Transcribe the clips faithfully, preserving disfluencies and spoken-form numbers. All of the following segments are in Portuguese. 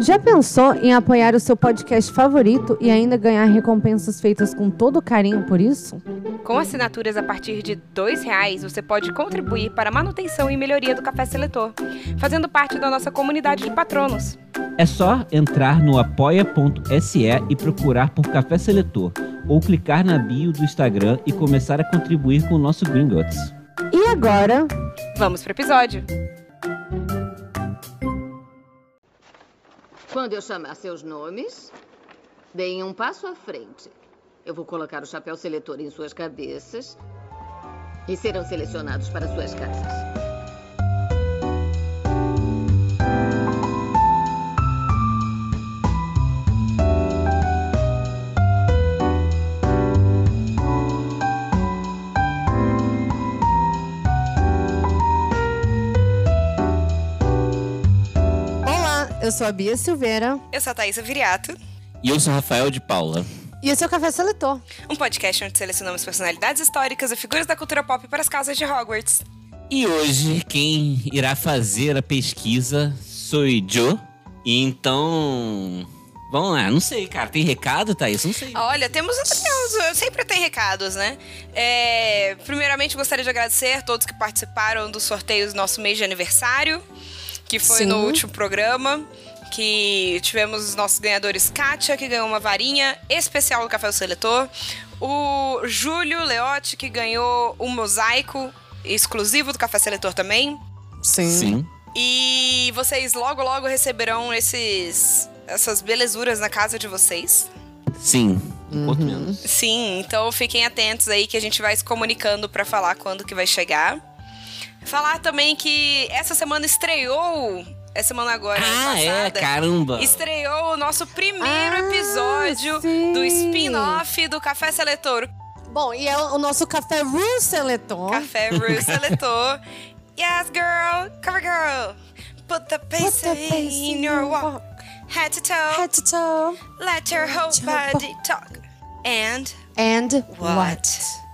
Já pensou em apoiar o seu podcast favorito e ainda ganhar recompensas feitas com todo carinho por isso? Com assinaturas a partir de dois reais, você pode contribuir para a manutenção e melhoria do Café Seletor, fazendo parte da nossa comunidade de patronos. É só entrar no apoia ponto se e procurar por Café Seletor, ou clicar na bio do Instagram e começar a contribuir com o nosso Gringotts. E agora, vamos pro episódio! Quando eu chamar seus nomes, deem um passo à frente. Eu vou colocar o chapéu seletor em suas cabeças e serão selecionados para suas casas. eu sou a Bia Silveira. Eu sou a Thaisa Viriato. E eu sou o Rafael de Paula. E esse é o Café Seletor, um podcast onde selecionamos personalidades históricas e figuras da cultura pop para as casas de Hogwarts. E hoje quem irá fazer a pesquisa sou eu. Então, vamos lá. Não sei, cara. Tem recado, Thaís? Não sei. Olha, temos, temos sempre tem recados, né? É, primeiramente, gostaria de agradecer a todos que participaram dos sorteios do nosso mês de aniversário, que foi Sim. no último programa, que tivemos os nossos ganhadores. Kátia, que ganhou uma varinha especial do Café do Seletor. O Júlio Leotti, que ganhou um mosaico exclusivo do Café Seletor também. Sim. Sim. E vocês logo, logo receberão esses, essas belezuras na casa de vocês. Sim. Uhum. Sim, então fiquem atentos aí que a gente vai se comunicando pra falar quando que vai chegar. Falar também que essa semana estreou, essa semana agora, Ah, passada, é? Caramba! Estreou o nosso primeiro ah, episódio sim. do spin-off do Café Seletor. Bom, e é o nosso Café Ru Seletor. Café Ru Seletor. Yes, girl, cover girl. Put the pace, Put the pace in your walk. Head to toe. Head to toe. Let your whole your body talk. And And what? what?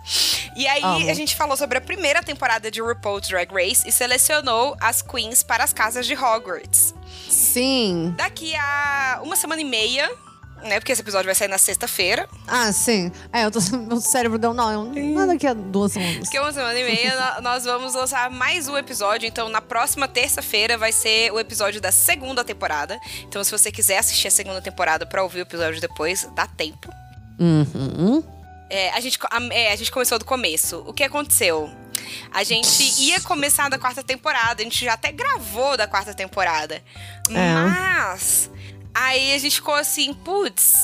E aí, Amo. a gente falou sobre a primeira temporada de RuPaul's Drag Race e selecionou as queens para as casas de Hogwarts. Sim. Daqui a uma semana e meia, né? Porque esse episódio vai sair na sexta-feira. Ah, sim. É, eu tô, meu cérebro deu não. Não daqui a duas semanas. Daqui a uma semana e meia, no- nós vamos lançar mais um episódio. Então, na próxima terça-feira vai ser o episódio da segunda temporada. Então, se você quiser assistir a segunda temporada pra ouvir o episódio depois, dá tempo. Uhum. É, a, gente, a, é, a gente começou do começo. O que aconteceu? A gente ia começar da quarta temporada. A gente já até gravou da quarta temporada. É. Mas aí a gente ficou assim, putz.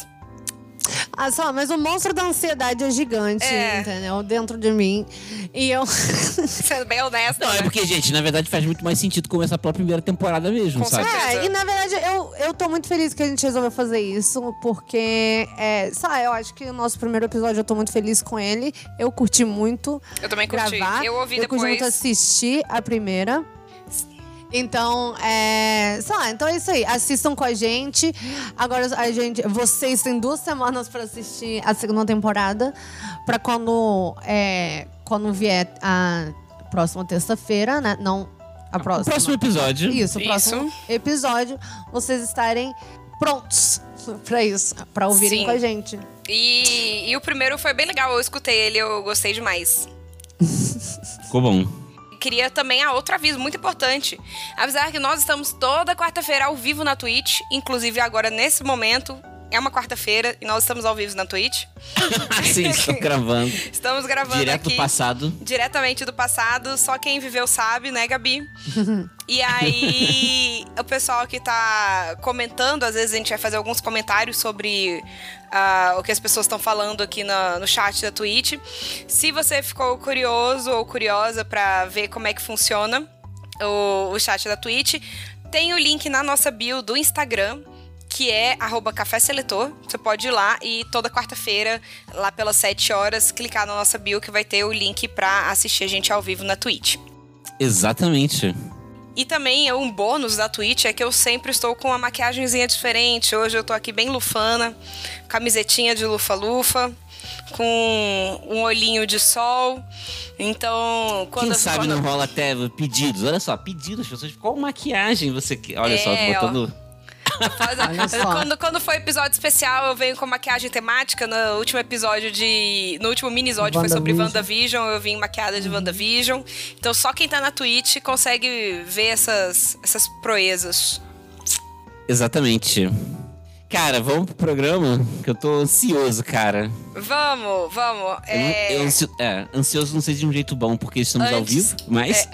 Ah, só, mas o monstro da ansiedade é gigante, É. entendeu? Dentro de mim. E eu... Sendo bem honesta, Não, né? é porque, gente, na verdade faz muito mais sentido começar pela primeira temporada mesmo, Com sabe? certeza. É, e na verdade eu, eu tô muito feliz que a gente resolveu fazer isso, porque, é, sabe, eu acho que o nosso primeiro episódio eu tô muito feliz com ele. Eu curti muito Eu também curti. gravar. Eu ouvi eu depois. curti muito assistir a primeira. Então, é... sei lá, então é isso aí. Assistam com a gente. Agora, a gente... Vocês têm duas semanas pra assistir a segunda temporada. Pra quando... É, quando vier a próxima terça-feira, né? Não a próxima. O próximo episódio. Isso, o próximo episódio. Vocês estarem prontos pra isso. Pra ouvirem Sim. com a gente. E, e o primeiro foi bem legal. Eu escutei ele, eu gostei demais. Ficou bom. Queria também a outro aviso muito importante. Avisar que nós estamos toda quarta-feira ao vivo na Twitch. Inclusive agora, nesse momento, é uma quarta-feira e nós estamos ao vivo na Twitch. Sim, estou gravando. Estamos gravando Direto aqui. do passado. Diretamente do passado. Só quem viveu sabe, né, Gabi? E aí, o pessoal que tá comentando, às vezes a gente vai fazer alguns comentários sobre uh, o que as pessoas estão falando aqui na, no chat da Twitch. Se você ficou curioso ou curiosa pra ver como é que funciona o, o chat da Twitch, tem o link na nossa bio do Instagram, que é arroba Café Seletor. Você pode ir lá e toda quarta-feira, lá pelas sete horas, clicar na nossa bio que vai ter o link pra assistir a gente ao vivo na Twitch. Exatamente. E também um bônus da Twitch é que eu sempre estou com uma maquiagemzinha diferente. Hoje eu tô aqui bem lufana, camisetinha de lufa-lufa, com um olhinho de sol. Então, quando... Quem sabe quando... não rola até pedidos. Olha só, pedidos. As pessoas... Qual maquiagem você quer? Olha É, só, botando... Olha só. Quando, quando for episódio especial, eu venho com maquiagem temática. No último episódio de... No último minisódio foi sobre WandaVision. Eu vim maquiada de WandaVision. Então só quem tá na Twitch consegue ver essas, essas proezas. Exatamente. Cara, vamos pro programa? Que eu tô ansioso, cara. Vamos, vamos. Eu, não- É... eu ansio- é, ansioso não sei de um jeito bom, porque estamos ao Antes- vivo, mas...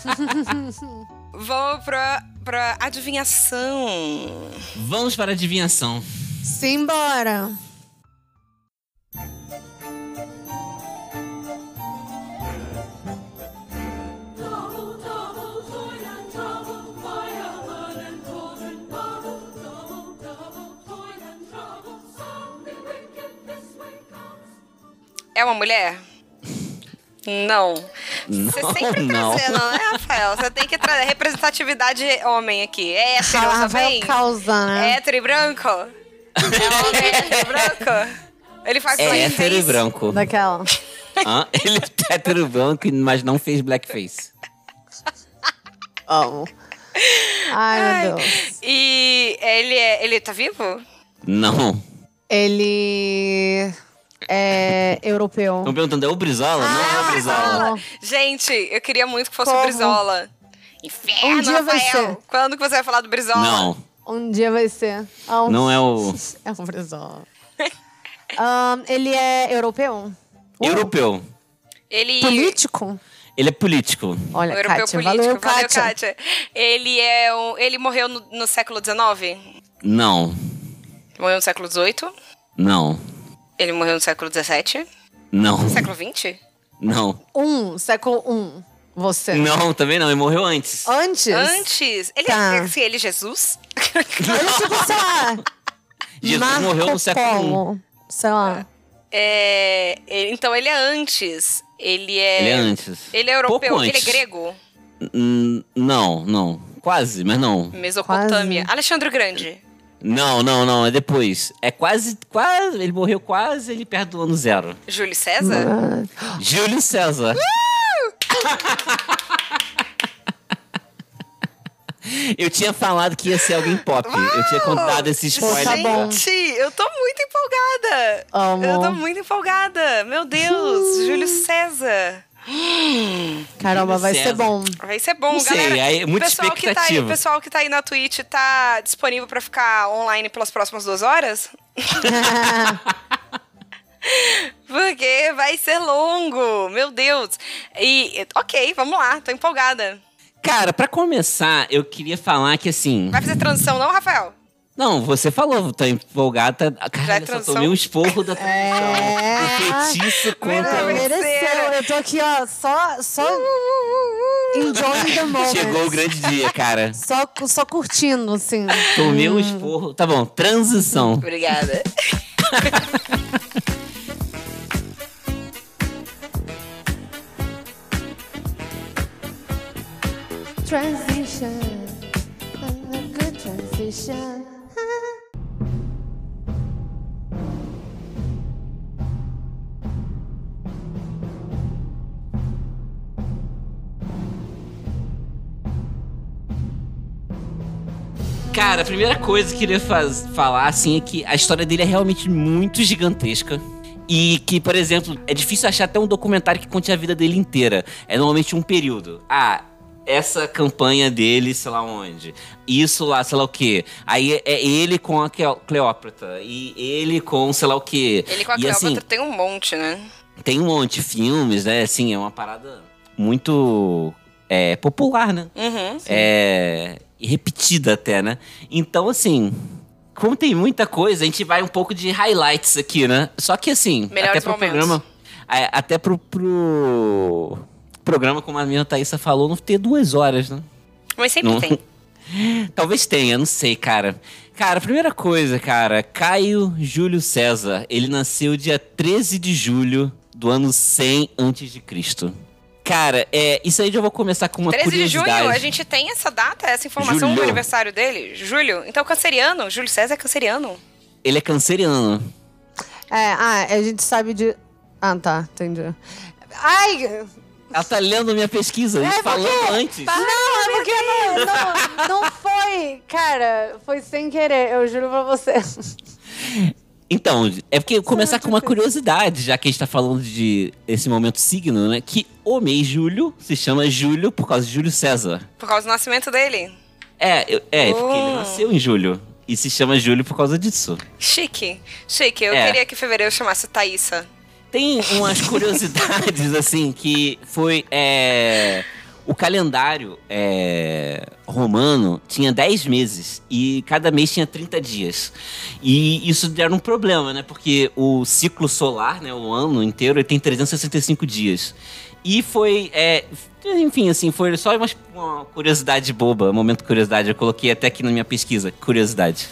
Vamos pra, pra adivinhação. Vamos para a adivinhação. Simbora. É uma mulher? Não. Você Não, sempre não. trazendo, né, Rafael? Você tem que trazer representatividade homem aqui. É hétero Ah, também? vai causa, né? É hétero e branco? É homem hétero e branco? Ele faz É blackface? hétero e branco. Daquela. Hã? Ele é hétero e branco, mas não fez blackface. Amo. Ai, meu Deus. E ele, é, ele tá vivo? Não. Ele é europeu. Estão perguntando, é o Brizola? não é o Brizola. Brizola. Gente, eu queria muito que fosse Como? o Brizola. Inferno, Um dia vai Rafael. ser. Quando que você vai falar do Brizola? Não, Um dia vai ser. Ah, um- não é o... É um Brizola. Ahn, ele é europeu? Uh, Europeu. Ele... Político? Ele é político. Olha, O europeu Kátia, político. valeu, Valeu, Kátia. Kátia. Ele é um... Ele morreu no, no século dezenove? Não, Morreu no século dezoito? não, Ele morreu no século dezessete? não, Século vinte? não. Um, século um. Você. Não, também não, ele morreu antes. Antes? Antes? Ele Tá. é assim, ele é Jesus? Ele, tipo, sei lá. Jesus Marco morreu no século um. Polo, sei lá. É, ele- então ele é antes. Ele é... Ele é antes. Ele é europeu. Pouco Ele é antes. grego? Hum, Não, não. Quase, mas não. Mesopotâmia. Alexandre o Grande. Não, não, não, é depois. É quase, quase, ele morreu quase ali perto do ano zero. Júlio César? Ah, Júlio César. Eu tinha falado que ia ser alguém pop. Eu tinha contado esse spoiler. Tá bom. Gente, eu tô muito empolgada. Amo. Eu tô muito empolgada. Meu Deus, Júlio César. Caramba, vai César. ser bom. Vai ser bom, Não sei, galera. aí é muita o pessoal que tá aí, expectativa. o pessoal que tá aí na Twitch tá disponível pra ficar online pelas próximas duas horas? Porque vai ser longo, meu Deus. E, ok, vamos lá, tô empolgada. Cara, pra começar, eu queria falar que assim. Vai fazer transição não, Rafael? Não, você falou, tá empolgada. Tá... Já é Cara, eu só transição? tomei um esporro da transição. É. O feitiço contra. Meu Deus. Mereceu. Eu tô aqui, ó, só, só enjoying the moment. Chegou o grande dia, cara. Só, só curtindo, assim. Tomei um esporro. Tá bom, transição. Obrigada. Transition. A good transition. Cara, a primeira coisa que eu queria faz- falar, assim, é que a história dele é realmente muito gigantesca. E que, por exemplo, é difícil achar até um documentário que conte a vida dele inteira. É normalmente um período. Ah, essa campanha dele, sei lá onde. Isso lá, sei lá o quê. Aí é ele com a Cleo- Cleópatra. E ele com sei lá o quê. Ele com a e, Cleópatra assim, tem um monte, né? tem um monte de filmes, né? Assim, é uma parada muito é, popular, né? Uhum. É, e repetida até, né? Então, assim, como tem muita coisa, a gente vai um pouco de highlights aqui, né? Só que, assim, Melhores até pro momentos. programa... é, até pro, pro programa, como a minha Thaísa falou, não ter duas horas, né? Mas sempre Não- tem. Talvez tenha, não sei, cara. Cara, primeira coisa, cara, Caio Júlio César, ele nasceu dia treze de julho do ano cem antes de Cristo. Cara, é, isso aí já vou começar com uma treze de curiosidade. junho, a gente tem essa data, essa informação Julho. do aniversário dele? Julho? Então, canceriano? Júlio César é canceriano? Ele é canceriano. É, ah, a gente sabe de... Ah, tá, entendi. Ai! Ela tá lendo minha pesquisa, a gente É, falou porque- antes. Não, é porque não, não, não foi. Cara, foi sem querer, eu juro pra você. Então, é porque começar com uma curiosidade, já que a gente tá falando de esse momento signo, né? Que o mês julho se chama Júlio por causa de Júlio César. Por causa do nascimento dele? É, eu- é, Oh. porque ele nasceu em julho. E se chama Júlio por causa disso. Chique. Chique. Eu É. queria que fevereiro chamasse Thaísa. Tem umas curiosidades, assim, que foi. É, o calendário é, romano tinha dez meses e cada mês tinha trinta dias. E isso era um problema, né? Porque o ciclo solar, né, o ano inteiro, ele tem trezentos e sessenta e cinco dias. E foi. É, enfim, assim, foi só uma, uma curiosidade boba, um momento de curiosidade. Eu coloquei até aqui na minha pesquisa, curiosidade.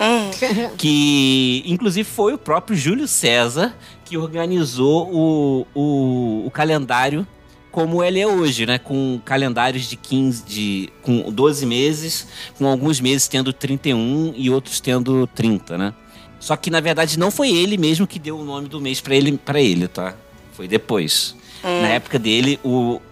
Que, inclusive, foi o próprio Júlio César que organizou o, o, o calendário como ele é hoje, né? Com calendários de quinze, de, com doze meses, com alguns meses tendo trinta e um e outros tendo trinta, né? Só que, na verdade, não foi ele mesmo que deu o nome do mês pra ele, pra ele, tá? Foi depois. Na época dele, o,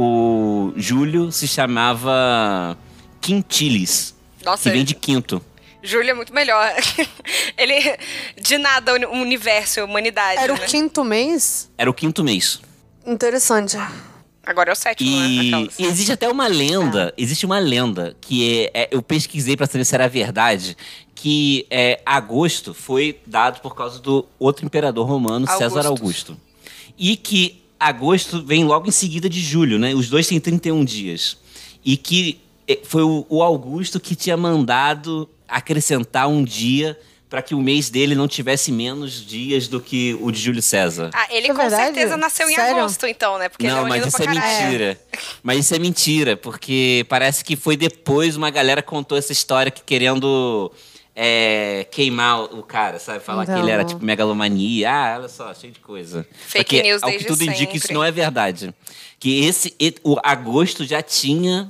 o Júlio se chamava Quintilis, Nossa, que vem de quinto. Júlio é muito melhor. Ele, de nada, o universo, a humanidade, Era o né? quinto mês? Era o quinto mês. Interessante. Agora é o sétimo, né? E, Aquelas. e existe até uma lenda, existe uma lenda que é, é- eu pesquisei pra saber se era verdade, que é, agosto foi dado por causa do outro imperador romano, César Augustus. Augusto. E que agosto vem logo em seguida de julho, né? Os dois têm trinta e um dias. E que é, foi o, o Augusto que tinha mandado acrescentar um dia para que o mês dele não tivesse menos dias do que o de Júlio César. Ah, ele Isso é com verdade? certeza nasceu em Sério? agosto, então, né? Porque ele Não, é mas unido isso pra é caralho. mentira. Mas isso é mentira, porque parece que foi depois uma galera contou essa história que querendo é, queimar o cara, sabe? Falar que ele era Não. tipo megalomania. Ah, olha só, cheio de coisa. Fake Só que, news ao que desde tudo indica, sempre. isso não é verdade. Que esse, e- o agosto já tinha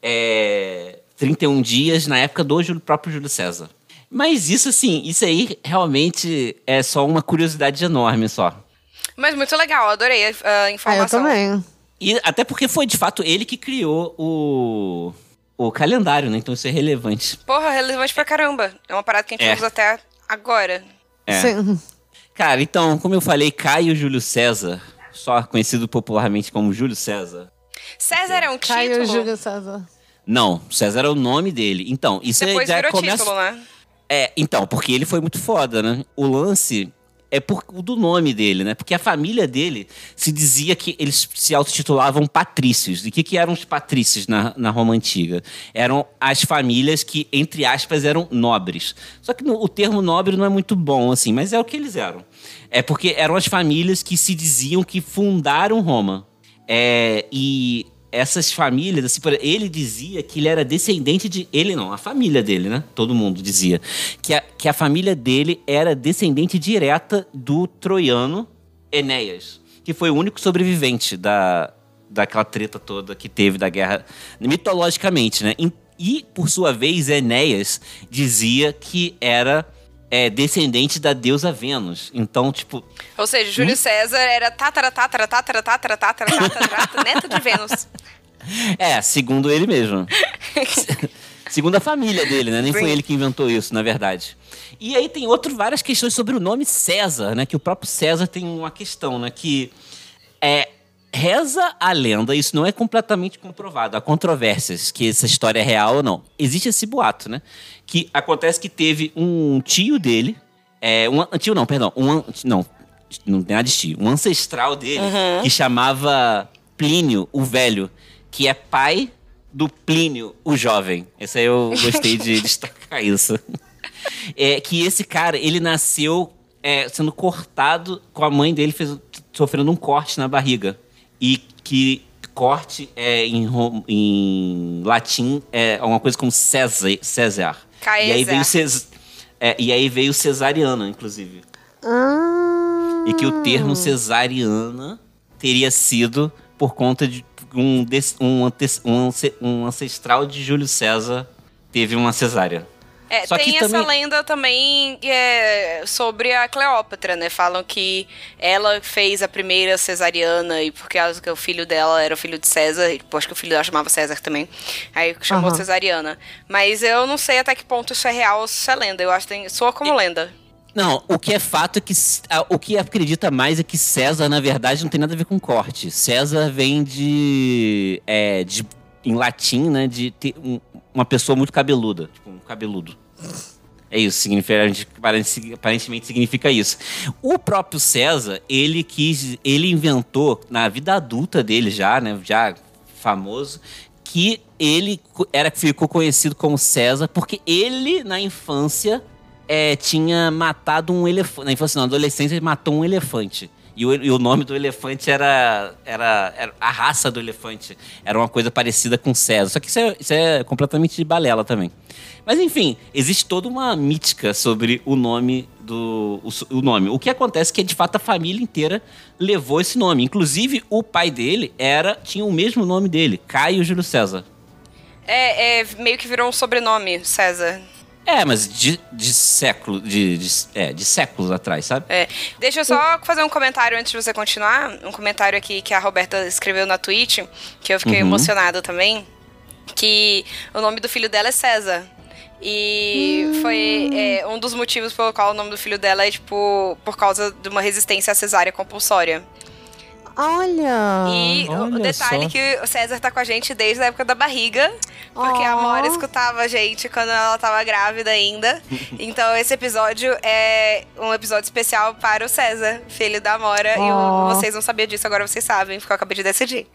é, trinta e um dias na época do Júlio- próprio Júlio César. Mas isso, assim, isso aí realmente é só uma curiosidade enorme só. Mas muito legal, adorei a, a Ah, eu informação. também. E até porque foi, de fato, ele que criou o, o calendário, né? Então isso é relevante. Porra, relevante pra caramba. É uma parada que a gente É. usa até agora. É. Sim. Cara, então, como eu falei, Caio Júlio César, só conhecido popularmente como Júlio César. César é um Caio título? Júlio César. Não, César é o nome dele. Então, isso aí Depois já virou começa... título, né? É, então, porque ele foi muito foda, né? O lance é por do nome dele, né? Porque a família dele se dizia que eles se autotitulavam patrícios. E o que, que eram os patrícios na, na Roma Antiga? Eram as famílias que, entre aspas, eram nobres. Só que no- o termo nobre não é muito bom, assim, mas é o que eles eram. É porque eram as famílias que se diziam que fundaram Roma. É, e essas famílias, assim, por- ele dizia que ele era descendente de... Ele não, a família dele, né? Todo mundo dizia. Que a, que a família dele era descendente direta do troiano Enéas, que foi o único sobrevivente da, daquela treta toda que teve da guerra, mitologicamente, né? E, e, por sua vez, Enéas dizia que era é, descendente da deusa Vênus. Então, tipo... Ou seja, Júlio Hum? César era tatara, tatara, tatara, tatara, tatara, tatara, tatara, neto de Vênus. É, segundo ele mesmo. Segundo a família dele, né? Nem Sim. foi ele que inventou isso, na verdade. E aí tem outro, várias questões sobre o nome César, né? Que o próprio César tem uma questão, né? Que é, reza a lenda, isso não é completamente comprovado. Há controvérsias que essa história é real ou não. Existe esse boato, né? Que acontece que teve um tio dele, é, um tio não, perdão, um an- não, não tem nada de tio, um ancestral dele que chamava Plínio o Velho, que é pai do Plínio o Jovem. Esse aí eu gostei de destacar isso. É que esse cara, ele nasceu é, sendo cortado, com a mãe dele fez, sofrendo um corte na barriga. E que corte é, em, rom- em latim é alguma coisa como César. César. Caesar. E aí veio ces, é, e aí veio cesariana, inclusive. Ah. E que o termo cesariana teria sido por conta de um, des- um, ante- um ance- um ancestral de Júlio César teve uma cesárea. É, Só tem que essa também... lenda também é, sobre a Cleópatra, né? Falam que ela fez a primeira cesariana e porque o filho dela era o filho de César, e acho que o filho dela chamava César também, aí chamou Aham. cesariana. Mas eu não sei até que ponto isso é real ou se isso é lenda. Eu acho que tem, soa como lenda. Não, o que é fato é que... O que acredita mais é que César, na verdade, não tem nada a ver com corte. César vem de... É, de em latim, né? De ter um, uma pessoa muito cabeluda. Tipo, um cabeludo. É isso, significa, aparentemente significa isso. O próprio César, ele quis... Ele inventou, na vida adulta dele já, né? Já famoso... Que ele era, ficou conhecido como César porque ele, na infância... É, tinha matado um elefante. Na infância, não, na adolescência, ele matou um elefante. E o, e o nome do elefante era, era, era. A raça do elefante era uma coisa parecida com César. Só que isso é, isso é completamente de balela também. Mas enfim, existe toda uma mítica sobre o nome do. O, o nome. O que acontece é que, de fato, a família inteira levou esse nome. Inclusive, o pai dele era, tinha o mesmo nome dele, Caio Júlio César. É, é meio que virou um sobrenome, César. É, mas de, de século, de, de, é, de séculos atrás, sabe? É. Deixa eu só fazer um comentário antes de você continuar. Um comentário aqui que a Roberta escreveu na Twitch, que eu fiquei Uhum. emocionada também. Que o nome do filho dela é César. E hum. foi é, um dos motivos pelo qual o nome do filho dela é, tipo, por causa de uma resistência à cesárea compulsória. Olha! E Olha o detalhe só. que o César tá com a gente desde a época da barriga, porque a Oh. Amora escutava a gente quando ela tava grávida ainda. Então esse episódio é um episódio especial para o César, filho da Amora. Oh. E o- vocês não sabiam disso, agora vocês sabem, porque eu acabei de decidir.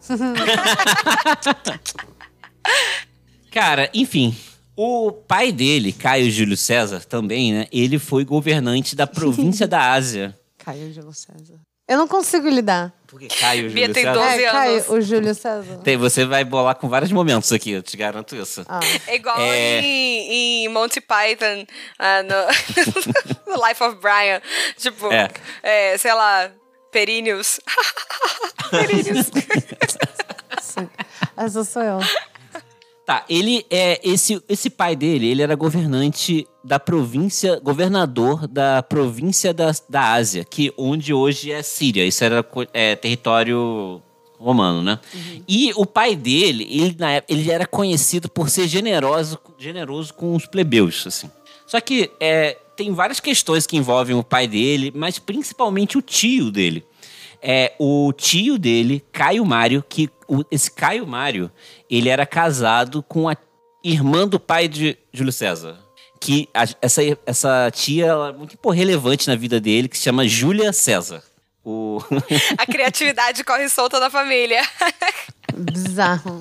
Cara, enfim, o pai dele, Caio Júlio César, também, né? Ele foi governante da província da Ásia. Caio Júlio César. Eu não consigo lidar. Por que Caio Bia Júlio tem César? doze É, Caio, anos. o Júlio César. Tem, você vai bolar com vários momentos aqui, eu te garanto isso. Ah. É igual É. Em, em Monty Python, ah, no, no Life of Brian. Tipo, É. é, sei lá, Períneos. Períneos. Sim. Essa sou eu. Tá, ele é esse esse pai dele, ele era governante da província, governador da província da, da Ásia, que onde hoje é Síria. Isso era é, território romano, né? Uhum. E o pai dele, ele na época, ele era conhecido por ser generoso, generoso com os plebeus, assim. Só que é, tem várias questões que envolvem o pai dele, mas principalmente o tio dele. É, o tio dele, Caio Mário, que o, esse Caio Mário, ele era casado com a irmã do pai de Júlio César. Que a, essa, essa tia ela é muito pô, relevante na vida dele, que se chama Júlia César. O... A criatividade corre solta da família. Bizarro.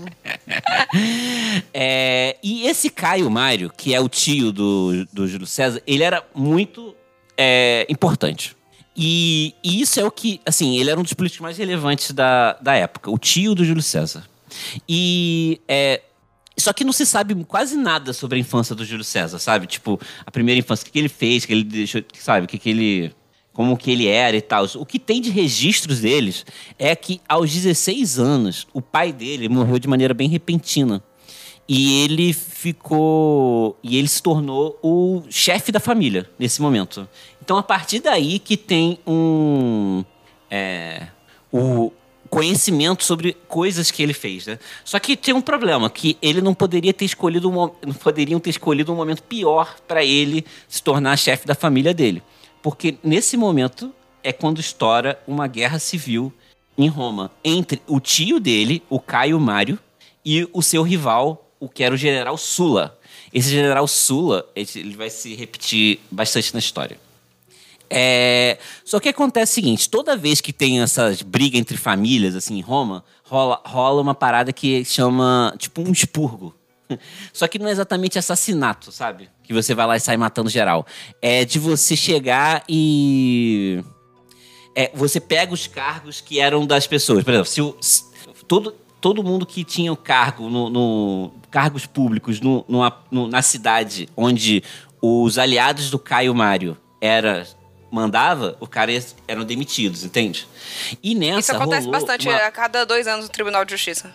É, e esse Caio Mário, que é o tio do, do Júlio César, ele era muito é, importante. E, e isso é o que, assim, ele era um dos políticos mais relevantes da, da época, o tio do Júlio César. E, é, só que não se sabe quase nada sobre a infância do Júlio César, sabe? Tipo, a primeira infância, o que, que ele fez, que ele deixou, sabe? O que, que ele, como que ele era e tal. O que tem de registros deles é que aos dezesseis anos, o pai dele morreu de maneira bem repentina. E ele ficou... E ele se tornou o chefe da família nesse momento. Então, a partir daí que tem um... É, o conhecimento sobre coisas que ele fez, né? Só que tem um problema, que ele não poderia ter escolhido um, não poderiam ter escolhido um momento pior para ele se tornar chefe da família dele. Porque nesse momento é quando estoura uma guerra civil em Roma entre o tio dele, o Caio Mário, e o seu rival, o que era o general Sulla. Esse general Sulla, ele vai se repetir bastante na história. É... Só que acontece o seguinte, toda vez que tem essas brigas entre famílias, assim, em Roma, rola, rola uma parada que chama, tipo, um expurgo. Só que não é exatamente assassinato, sabe? Que você vai lá e sai matando geral. É de você chegar e... É, você pega os cargos que eram das pessoas. Por exemplo, se o... Se, todo... Todo mundo que tinha o cargo, no, no, cargos públicos no, no, na cidade onde os aliados do Caio Mário era, mandava, os caras eram demitidos, entende? E nessa Isso acontece rolou bastante uma... a cada dois anos no Tribunal de Justiça.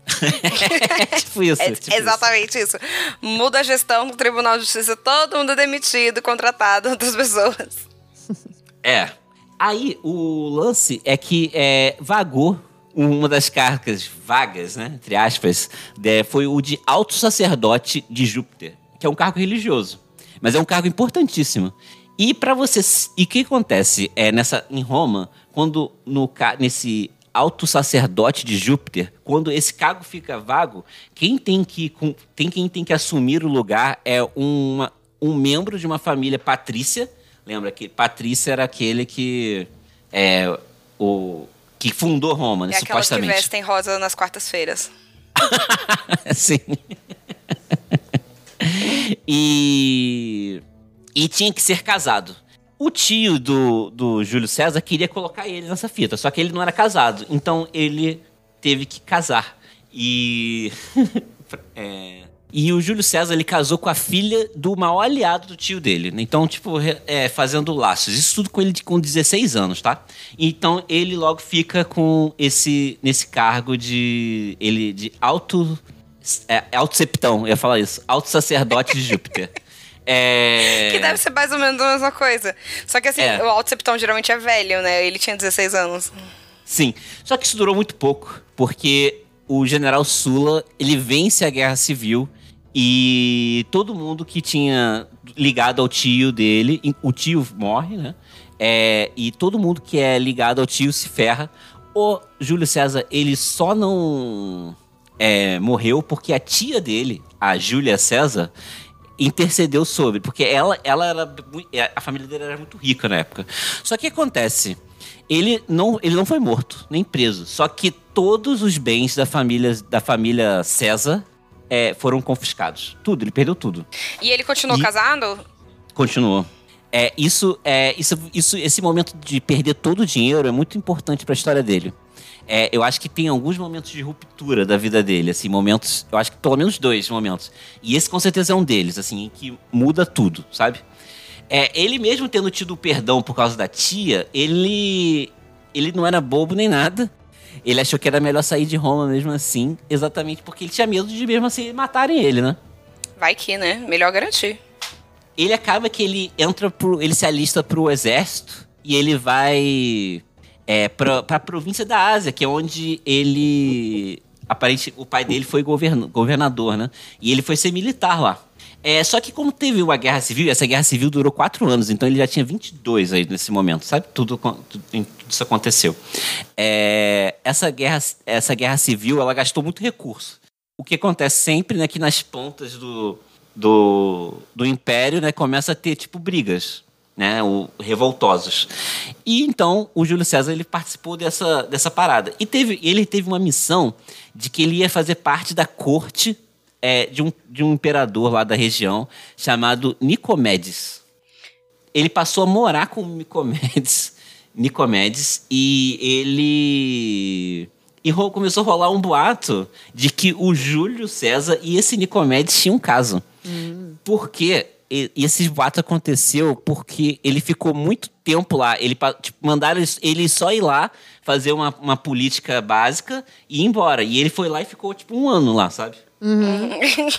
É tipo isso. É tipo exatamente isso. isso. Muda a gestão do Tribunal de Justiça, todo mundo é demitido, contratado, outras pessoas. É. Aí, o lance é que é, vagou uma das cargas vagas, né, entre aspas, de, foi o de alto sacerdote de Júpiter, que é um cargo religioso, mas é um cargo importantíssimo. E para você, e o que acontece é nessa em Roma, quando no nesse alto sacerdote de Júpiter, quando esse cargo fica vago, quem tem que tem quem tem que assumir o lugar é uma, um membro de uma família patrícia. Lembra que Patrícia era aquele que é o que fundou Roma, né, é supostamente. É aquelas que vestem rosa nas quartas-feiras. Sim. e, e tinha que ser casado. O tio do, do Júlio César queria colocar ele nessa fita, só que ele não era casado. Então ele teve que casar. E... é... E o Júlio César, ele casou com a filha do maior aliado do tio dele. Então, tipo, é, fazendo laços. Isso tudo com ele com dezesseis anos, tá? Então, ele logo fica com esse, nesse cargo de, ele, de alto, é, alto septão, eu ia falar isso, alto sacerdote de Júpiter. É... Que deve ser mais ou menos a mesma coisa. Só que assim, é. o alto septão geralmente é velho, né? Ele tinha dezesseis anos. Sim, só que isso durou muito pouco, porque o general Sulla, ele vence a Guerra Civil. E todo mundo que tinha ligado ao tio dele, o tio morre, né? É, e todo mundo que é ligado ao tio se ferra. O Júlio César, ele só não é, morreu porque a tia dele, a Júlia César, intercedeu sobre. Porque ela, ela era, a família dele era muito rica na época. Só que o que acontece? Ele não, ele não foi morto, nem preso. Só que todos os bens da família, da família César... É, foram confiscados. Tudo, ele perdeu tudo. E ele continuou e casado? Continuou. É, isso, é, isso, isso, esse momento de perder todo o dinheiro é muito importante para a história dele. É, eu acho que tem alguns momentos de ruptura da vida dele, assim, momentos, eu acho que pelo menos dois momentos. E esse com certeza é um deles, assim, em que muda tudo, sabe? É, ele mesmo tendo tido o perdão por causa da tia, ele, ele não era bobo nem nada. Ele achou que era melhor sair de Roma mesmo assim, exatamente porque ele tinha medo de mesmo assim matarem ele, né? Vai que, né? Melhor garantir. Ele acaba que ele entra pro, ele se alista pro exército e ele vai é, pra, pra província da Ásia, que é onde ele... Aparentemente, o pai dele foi govern, governador, né? E ele foi ser militar lá. É, só que como teve uma guerra civil, essa guerra civil durou quatro anos, então ele já tinha vinte e dois aí nesse momento, sabe? Tudo, tudo, tudo isso aconteceu. É, essa, guerra, essa guerra civil, ela gastou muito recurso. O que acontece sempre, né, que nas pontas do, do, do império, né, começa a ter, tipo, brigas, né, o, revoltosos. E então o Júlio César, ele participou dessa, dessa parada. E teve, ele teve uma missão de que ele ia fazer parte da corte É, de, um, de um imperador lá da região chamado Nicomedes. Ele passou a morar com Nicomedes, Nicomedes e ele... E ro, começou a rolar um boato de que o Júlio César e esse Nicomedes tinham um caso. Hum. Por quê? E, e esse boato aconteceu porque ele ficou muito tempo lá. Ele, tipo, mandaram ele só ir lá fazer uma, uma política básica e ir embora. E ele foi lá e ficou tipo um ano lá, sabe? Uhum.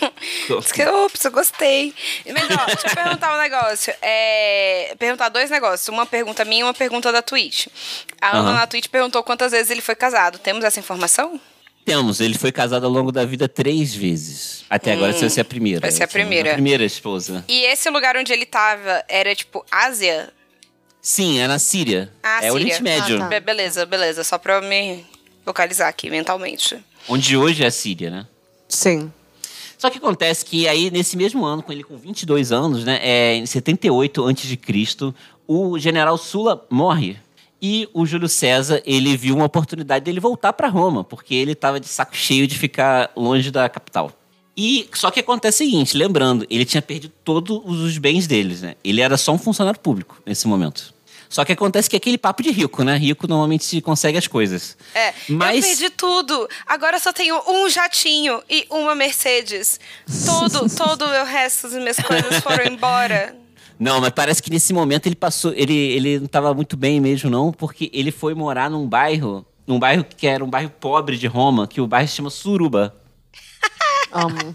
Ops, eu gostei. Mas, ó, deixa eu perguntar um negócio. É, perguntar dois negócios. Uma pergunta minha e uma pergunta da Twitch. A Ana uhum. na Twitch perguntou quantas vezes ele foi casado. Temos essa informação? Temos. Ele foi casado ao longo da vida três vezes. Até hum, agora vai ser a primeira. Vai ser a primeira. A primeira esposa. E esse lugar onde ele tava era tipo Ásia? Sim, é na Síria. Ah, é Síria. Oriente Médio. Ah, tá. Be- beleza, beleza. Só pra eu me localizar aqui mentalmente. Onde hoje é a Síria, né? Sim. Só que acontece que aí, nesse mesmo ano, com ele com vinte e dois anos, né, é, em setenta e oito antes de Cristo, o general Sulla morre. E o Júlio César, ele viu uma oportunidade dele voltar para Roma, porque ele estava de saco cheio de ficar longe da capital. E só que acontece o seguinte, lembrando, ele tinha perdido todos os bens deles, né? Ele era só um funcionário público nesse momento. Só que acontece que é aquele papo de rico, né? Rico normalmente consegue as coisas. É, Mas... eu perdi tudo. Agora só tenho um jatinho e uma Mercedes. Todo, todo o meu resto das minhas coisas foram embora. Não, mas parece que nesse momento ele passou... Ele, ele não estava muito bem mesmo, não. Porque ele foi morar num bairro num bairro que era um bairro pobre de Roma, que o bairro se chama Suruba. Amo.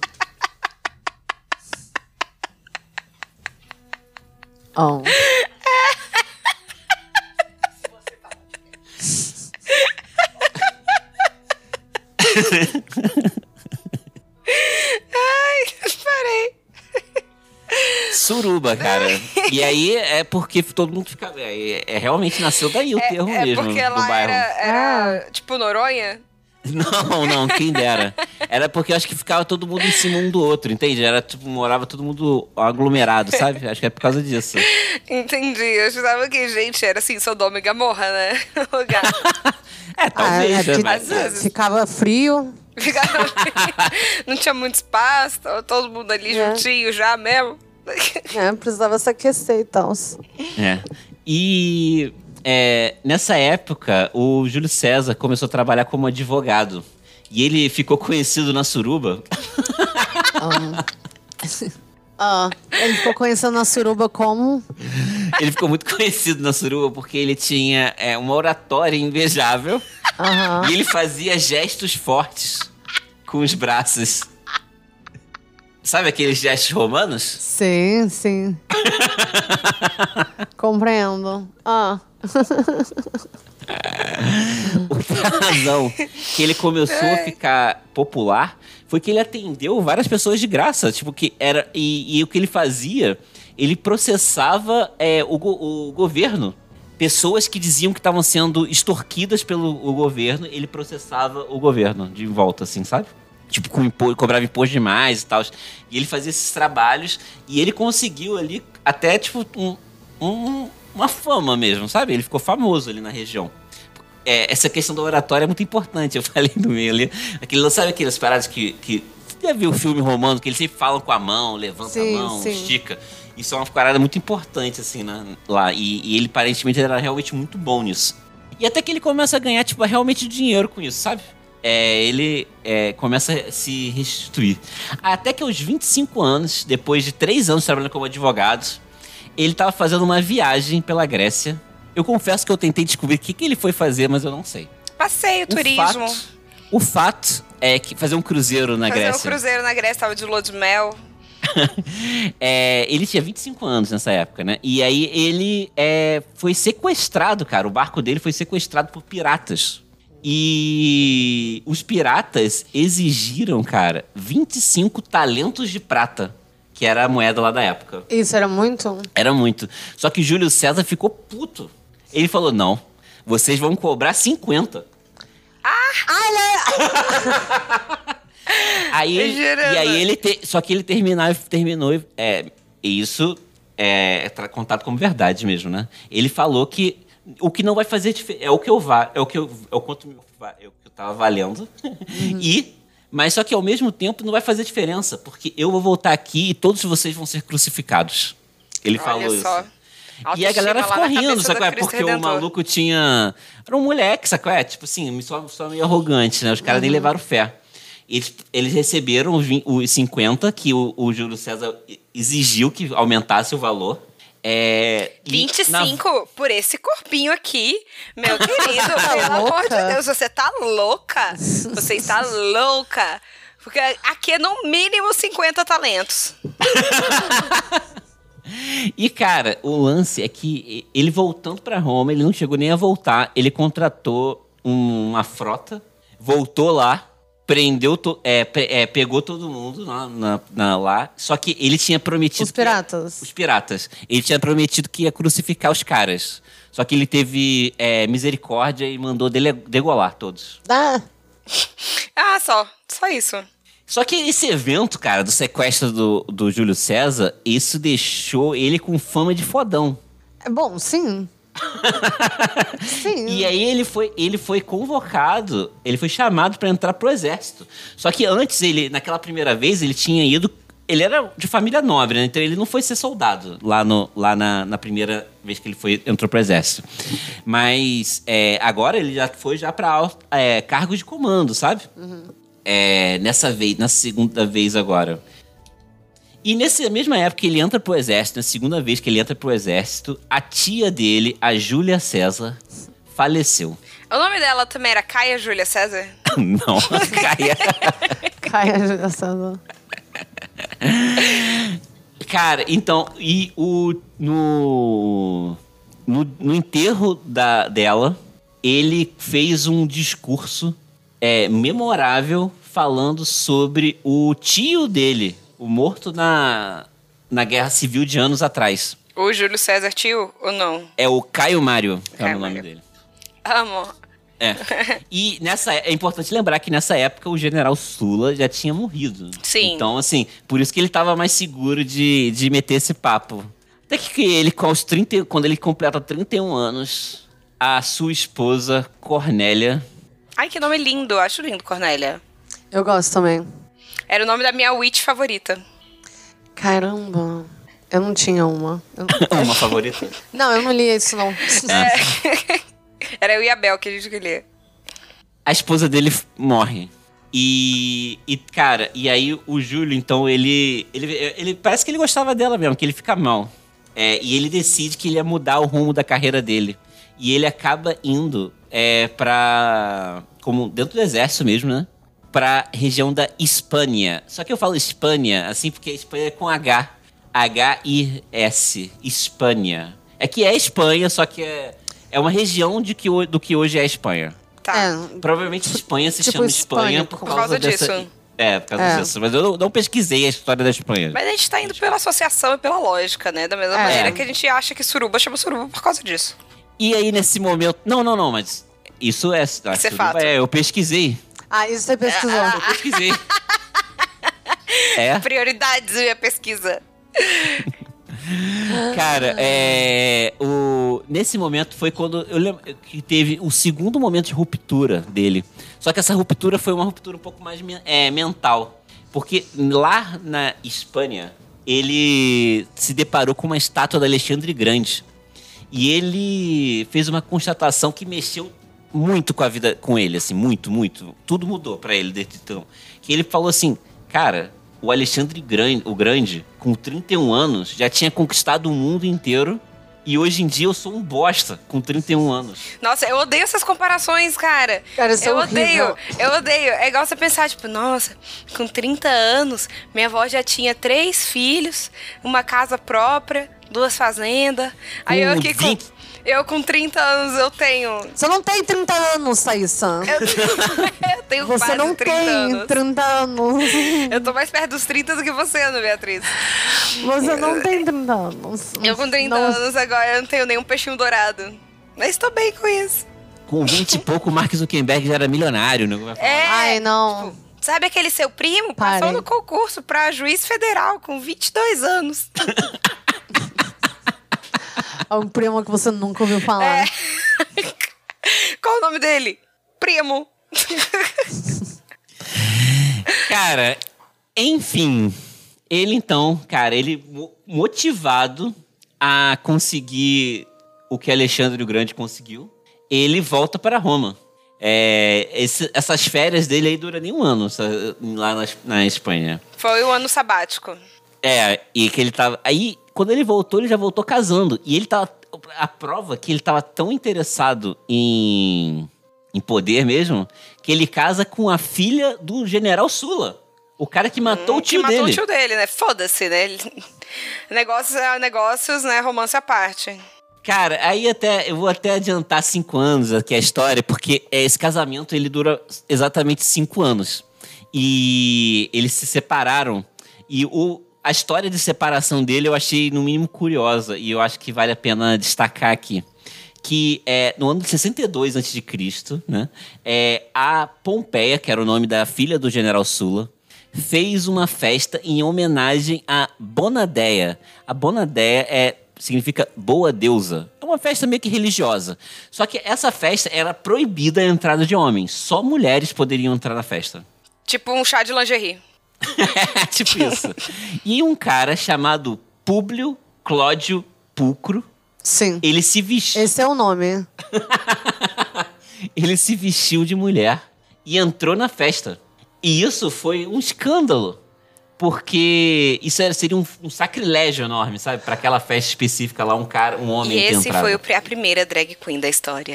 Amo. Ai, parei. Suruba, cara. E aí é porque todo mundo fica... É, é realmente nasceu daí o É, termo é mesmo porque do lá bairro. era, era tipo Noronha? Não, não, quem dera. Era porque eu acho que ficava todo mundo em cima um do outro, entende? Era tipo, morava todo mundo aglomerado, sabe? Acho que é por causa disso. Entendi. Eu achava que, gente, era assim, Sodoma e Gomorra, né? O lugar. É, talvez. Ah, é porque mas- às vezes. ficava frio. Ficava ali, não tinha muito espaço, tava todo mundo ali É. juntinho já mesmo. É, precisava se aquecer e tal. É. E é, nessa época, o Júlio César começou a trabalhar como advogado. E ele ficou conhecido na Suruba. Ah, ele ficou conhecendo a Suruba como... Ele ficou muito conhecido na Suruba porque ele tinha é, uma oratória invejável. Aham. E ele fazia gestos fortes com os braços. Sabe aqueles gestos romanos? Sim, sim. Compreendo. Ah. A razão que ele começou a ficar popular foi que ele atendeu várias pessoas de graça. Tipo, que era. E, e o que ele fazia, ele processava é, o, go- o governo. Pessoas que diziam que estavam sendo extorquidas pelo o governo, ele processava o governo de volta, assim, sabe? Tipo, com impo- cobrava imposto demais e tal. E ele fazia esses trabalhos e ele conseguiu ali até, tipo, um, um- uma fama mesmo, sabe? Ele ficou famoso ali na região. É, essa questão da oratória é muito importante. Eu falei no meio ali. Aquele, sabe aquelas paradas que, que... Você já viu o filme romano que eles sempre falam com a mão, levanta Sim, a mão, sim. estica. Isso é uma parada muito importante, assim, na- lá. E, e ele, aparentemente, era realmente muito bom nisso. E até que ele começa a ganhar, tipo, realmente dinheiro com isso, sabe? É, ele é, começa a se restituir. Até que aos vinte e cinco anos, depois de três anos trabalhando como advogado, ele estava fazendo uma viagem pela Grécia. Eu confesso que eu tentei descobrir o que, que ele foi fazer, mas eu não sei. Passeio, O turismo. fato- O fato é que fazer um cruzeiro na Fazer Grécia. um cruzeiro na Grécia, tava de lua de mel. É, ele tinha vinte e cinco anos nessa época, né? E aí ele é, foi sequestrado, cara. O barco dele foi sequestrado por piratas. E os piratas exigiram, cara, vinte e cinco talentos de prata, que era a moeda lá da época. Isso era muito? Era muito. Só que Júlio César ficou puto. Ele falou, não, vocês vão cobrar cinquenta. Aí, ele- Girando. e aí ele te- só que ele terminar, terminou é, isso é, é contado como verdade mesmo, né? Ele falou que o que não vai fazer diferença é o que eu va, é o que eu, é o quanto meu va- é o que eu tava valendo e mas só que ao mesmo tempo não vai fazer diferença porque eu vou voltar aqui e todos vocês vão ser crucificados. Ele falou Olha isso. só. E a galera Autoestima ficou lá na rindo, cabeça sabe? do qual é? Cristo Porque o Redentor. maluco tinha. Era um moleque, sabe? qual é? Tipo assim, só, só meio arrogante, né? Os caras nem levaram fé. Eles, eles receberam os, vin- os cinquenta que o, o Júlio César exigiu que aumentasse o valor. É, e vinte e na- cinco por esse corpinho aqui, meu querido. Pelo amor de louca? Deus, você tá louca. Você está louca. Porque aqui é no mínimo cinquenta talentos. E, cara, o lance é que ele voltando pra Roma, ele não chegou nem a voltar. Ele contratou um- uma frota, voltou lá, prendeu, to- é, pe- é, pegou todo mundo na- na- na- lá. Só que ele tinha prometido... Os que ia- piratas. os piratas. Ele tinha prometido que ia crucificar os caras. Só que ele teve é, misericórdia e mandou dele degolar todos. Ah, Ah, só. Só isso. Só que esse evento, cara, do sequestro do, do Júlio César, isso deixou ele com fama de fodão. é bom, sim. Sim. E aí ele foi, ele foi convocado, ele foi chamado pra entrar pro exército. Só que antes, ele, naquela primeira vez, ele tinha ido... Ele era de família nobre, né? Então ele não foi ser soldado lá, no, lá na, na primeira vez que ele foi, entrou pro exército. Mas é, agora ele já foi já pra é, cargo de comando, sabe? É, nessa vez, na segunda vez agora. E nessa mesma época que ele entra pro exército, na segunda vez que ele entra pro exército, a tia dele, a Júlia César, faleceu. O nome dela também era Caia Júlia César? Não, Caia. Caia Júlia César. Cara, então, e o no, no, no enterro da, dela, ele fez um discurso é, memorável falando sobre o tio dele, o morto na, na Guerra Civil de anos atrás. O Júlio César tio ou não? É o Caio Mário, é Caio o nome Mário. dele. Amo. É. E nessa, é importante lembrar que nessa época o general Sula já tinha morrido. Sim. Então, assim, por isso que ele tava mais seguro de, de meter esse papo. Até que ele, com os trinta, quando ele completa trinta e um anos, a sua esposa, Cornélia... Ai, que nome lindo. Acho lindo, Cornélia. Eu gosto também. Era o nome da minha witch favorita. Caramba. Eu não tinha uma. Eu... Uma favorita? Não, eu não li isso, não. É. Era eu e a Bel que a gente queria. A esposa dele f- morre. E, e, cara, e aí o Júlio, então, ele, ele, ele... Parece que ele gostava dela mesmo, que ele fica mal. É, e ele decide que ele ia mudar o rumo da carreira dele. E ele acaba indo é, pra... Como dentro do exército mesmo, né? Pra região da Espanha. Só que eu falo Espanha, assim, porque Espanha é com H. H I S. Espanha. É que é Espanha, só que é... É uma região de que, do que hoje é a Espanha. Tá. É, Provavelmente Espanha se Tipo chama Espanha hispânico. por Por causa, causa dessa... disso. É, por causa É. disso. Mas eu não, não pesquisei a história da Espanha. Mas a gente tá indo pela associação e pela lógica, né? Da mesma É. maneira que a gente acha que suruba chama suruba por causa disso. E aí, nesse momento... Não, não, não, mas... Isso é... Isso é fato. É, eu pesquisei. Ah, isso você pesquisou. Eu pesquisei. É, Prioridades da minha pesquisa. cara, é... O... Nesse momento foi quando eu lembro que teve o segundo momento de ruptura dele. Só que essa ruptura foi uma ruptura um pouco mais men- é, mental. Porque lá na Espanha, ele se deparou com uma estátua de Alexandre Grande. E ele fez uma constatação que mexeu muito com a vida com ele, assim, muito, muito. Tudo mudou pra ele desde então. Que ele falou assim, cara, o Alexandre Grande, o Grande, com trinta e um anos, já tinha conquistado o mundo inteiro. E hoje em dia eu sou um bosta com trinta e um anos. Nossa, eu odeio essas comparações, cara. Cara, isso é eu horrível. odeio, eu odeio. É igual você pensar, tipo, nossa, com trinta anos, minha avó já tinha três filhos, uma casa própria, duas fazendas. Aí eu Com aqui vinte com. Eu com trinta anos, eu tenho. Você não tem trinta anos, Thaísa. Eu tenho Você quase não trinta tem anos. trinta anos. Eu tô mais perto dos trinta do que você, Ana Beatriz. Você não tem trinta anos. Eu com trinta Não- anos agora eu não tenho nenhum peixinho dourado. Mas tô bem com isso. Com vinte e pouco, o Mark Zuckerberg já era milionário, né? É. Ai, não. Sabe aquele seu primo? Pare. Passou no concurso pra juiz federal com vinte e dois anos. É um primo que você nunca ouviu falar. É. Qual o nome dele? Primo. Cara, enfim, ele então, cara, ele mo- motivado a conseguir o que Alexandre o Grande conseguiu, ele volta para Roma. É, esse- essas férias dele aí duram nem um ano essa- lá na, Es- na Espanha. Foi o ano sabático. É, e que ele tava. Aí, quando ele voltou, ele já voltou casando. E ele tava. A prova que ele tava tão interessado em, em poder mesmo, que ele casa com a filha do general Sula. O cara que matou Hum, o tio que matou dele. o tio dele, né? Foda-se, né? Ele- Negócios, é negócios, né? Romance à parte. Cara, aí até eu vou até adiantar cinco anos aqui a história, porque esse casamento ele dura exatamente cinco anos. E eles se separaram. E o, a história de separação dele eu achei, no mínimo, curiosa. E eu acho que vale a pena destacar aqui. Que é, no ano de sessenta e dois antes de Cristo, né, é, a Pompeia, que era o nome da filha do general Sula, fez uma festa em homenagem a Bonadeia. A Bonadeia é, significa boa deusa. É uma festa meio que religiosa. Só que essa festa era proibida a entrada de homens. Só mulheres poderiam entrar na festa. Tipo um chá de lingerie. Tipo isso. E um cara chamado Públio Clódio Pulcro, Sim. ele se vestiu, Esse é o nome. ele se vestiu de mulher e entrou na festa. E isso foi um escândalo. Porque isso era- seria um, um sacrilégio enorme, sabe? Pra aquela festa específica lá, um cara, um homem E que esse entrava. foi o pri- a primeira drag queen da história.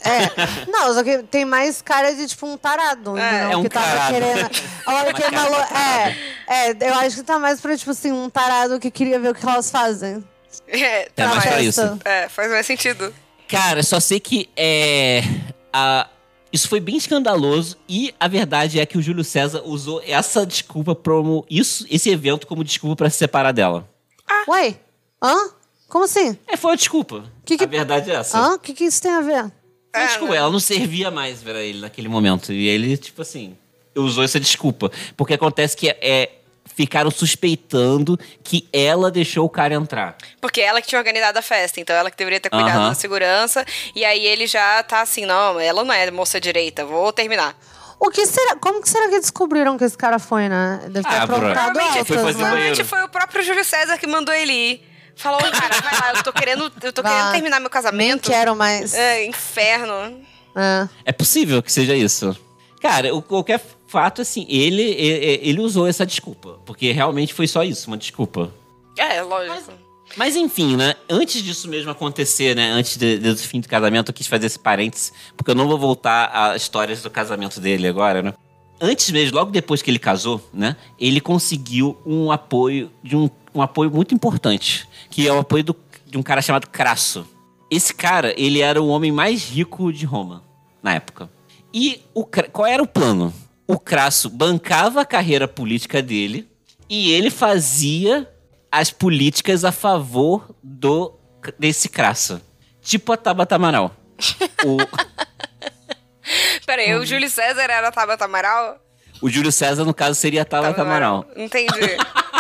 É. Não, só que tem mais cara de, tipo, um tarado. É, não, é um que tava tarado. querendo. Olha que cara malo... de é, é, eu acho que tá mais pra, tipo assim, um tarado que queria ver o que elas fazem. É, É mais pra festa. isso. é, faz mais sentido. Cara, só sei que é, a, isso foi bem escandaloso e a verdade é que o Júlio César usou essa desculpa como isso, esse evento como desculpa pra se separar dela. Ué? Hã? Como assim? É, foi uma desculpa. Que que- A verdade é essa. Hã? O que, que isso tem a ver? Foi uma É, desculpa, né? ela não servia mais pra ele naquele momento. E ele, tipo assim, usou essa desculpa. Porque acontece que é, ficaram suspeitando que ela deixou o cara entrar. Porque ela que tinha organizado a festa, então ela que deveria ter cuidado Aham. da segurança. E aí ele já tá assim, não, ela não é moça direita, vou terminar. O que será? Como que será que descobriram que esse cara foi, né? Deve ter Ah, Bro, aprontado Provavelmente, altas, foi fazer né? banheiro. provavelmente foi o próprio Júlio César que mandou ele ir. Falou, cara, vai lá, eu tô querendo, eu tô Vá. querendo terminar meu Nem casamento. quero mais. É, inferno. É. É possível que seja isso. Cara, o qualquer fato, assim, ele, ele, ele usou essa desculpa. Porque realmente foi só isso, uma desculpa. É, lógico. Mas enfim, né? Antes disso mesmo acontecer, né? Antes de- do fim do casamento, eu quis fazer esse parênteses, porque eu não vou voltar às histórias do casamento dele agora, né? Antes mesmo, logo depois que ele casou, né? Ele conseguiu um apoio de um, um apoio muito importante, que é o apoio do- de um cara chamado Crasso. Esse cara, ele era o homem mais rico de Roma na época. E o, Cra- qual era o plano? O Crasso bancava a carreira política dele e ele fazia as políticas a favor do, desse Crasso. Tipo a Tabata Amaral. O, Pera aí, o Júlio César era a Tabata Amaral? o Júlio César, no caso, seria a Tabata Amaral. Entendi.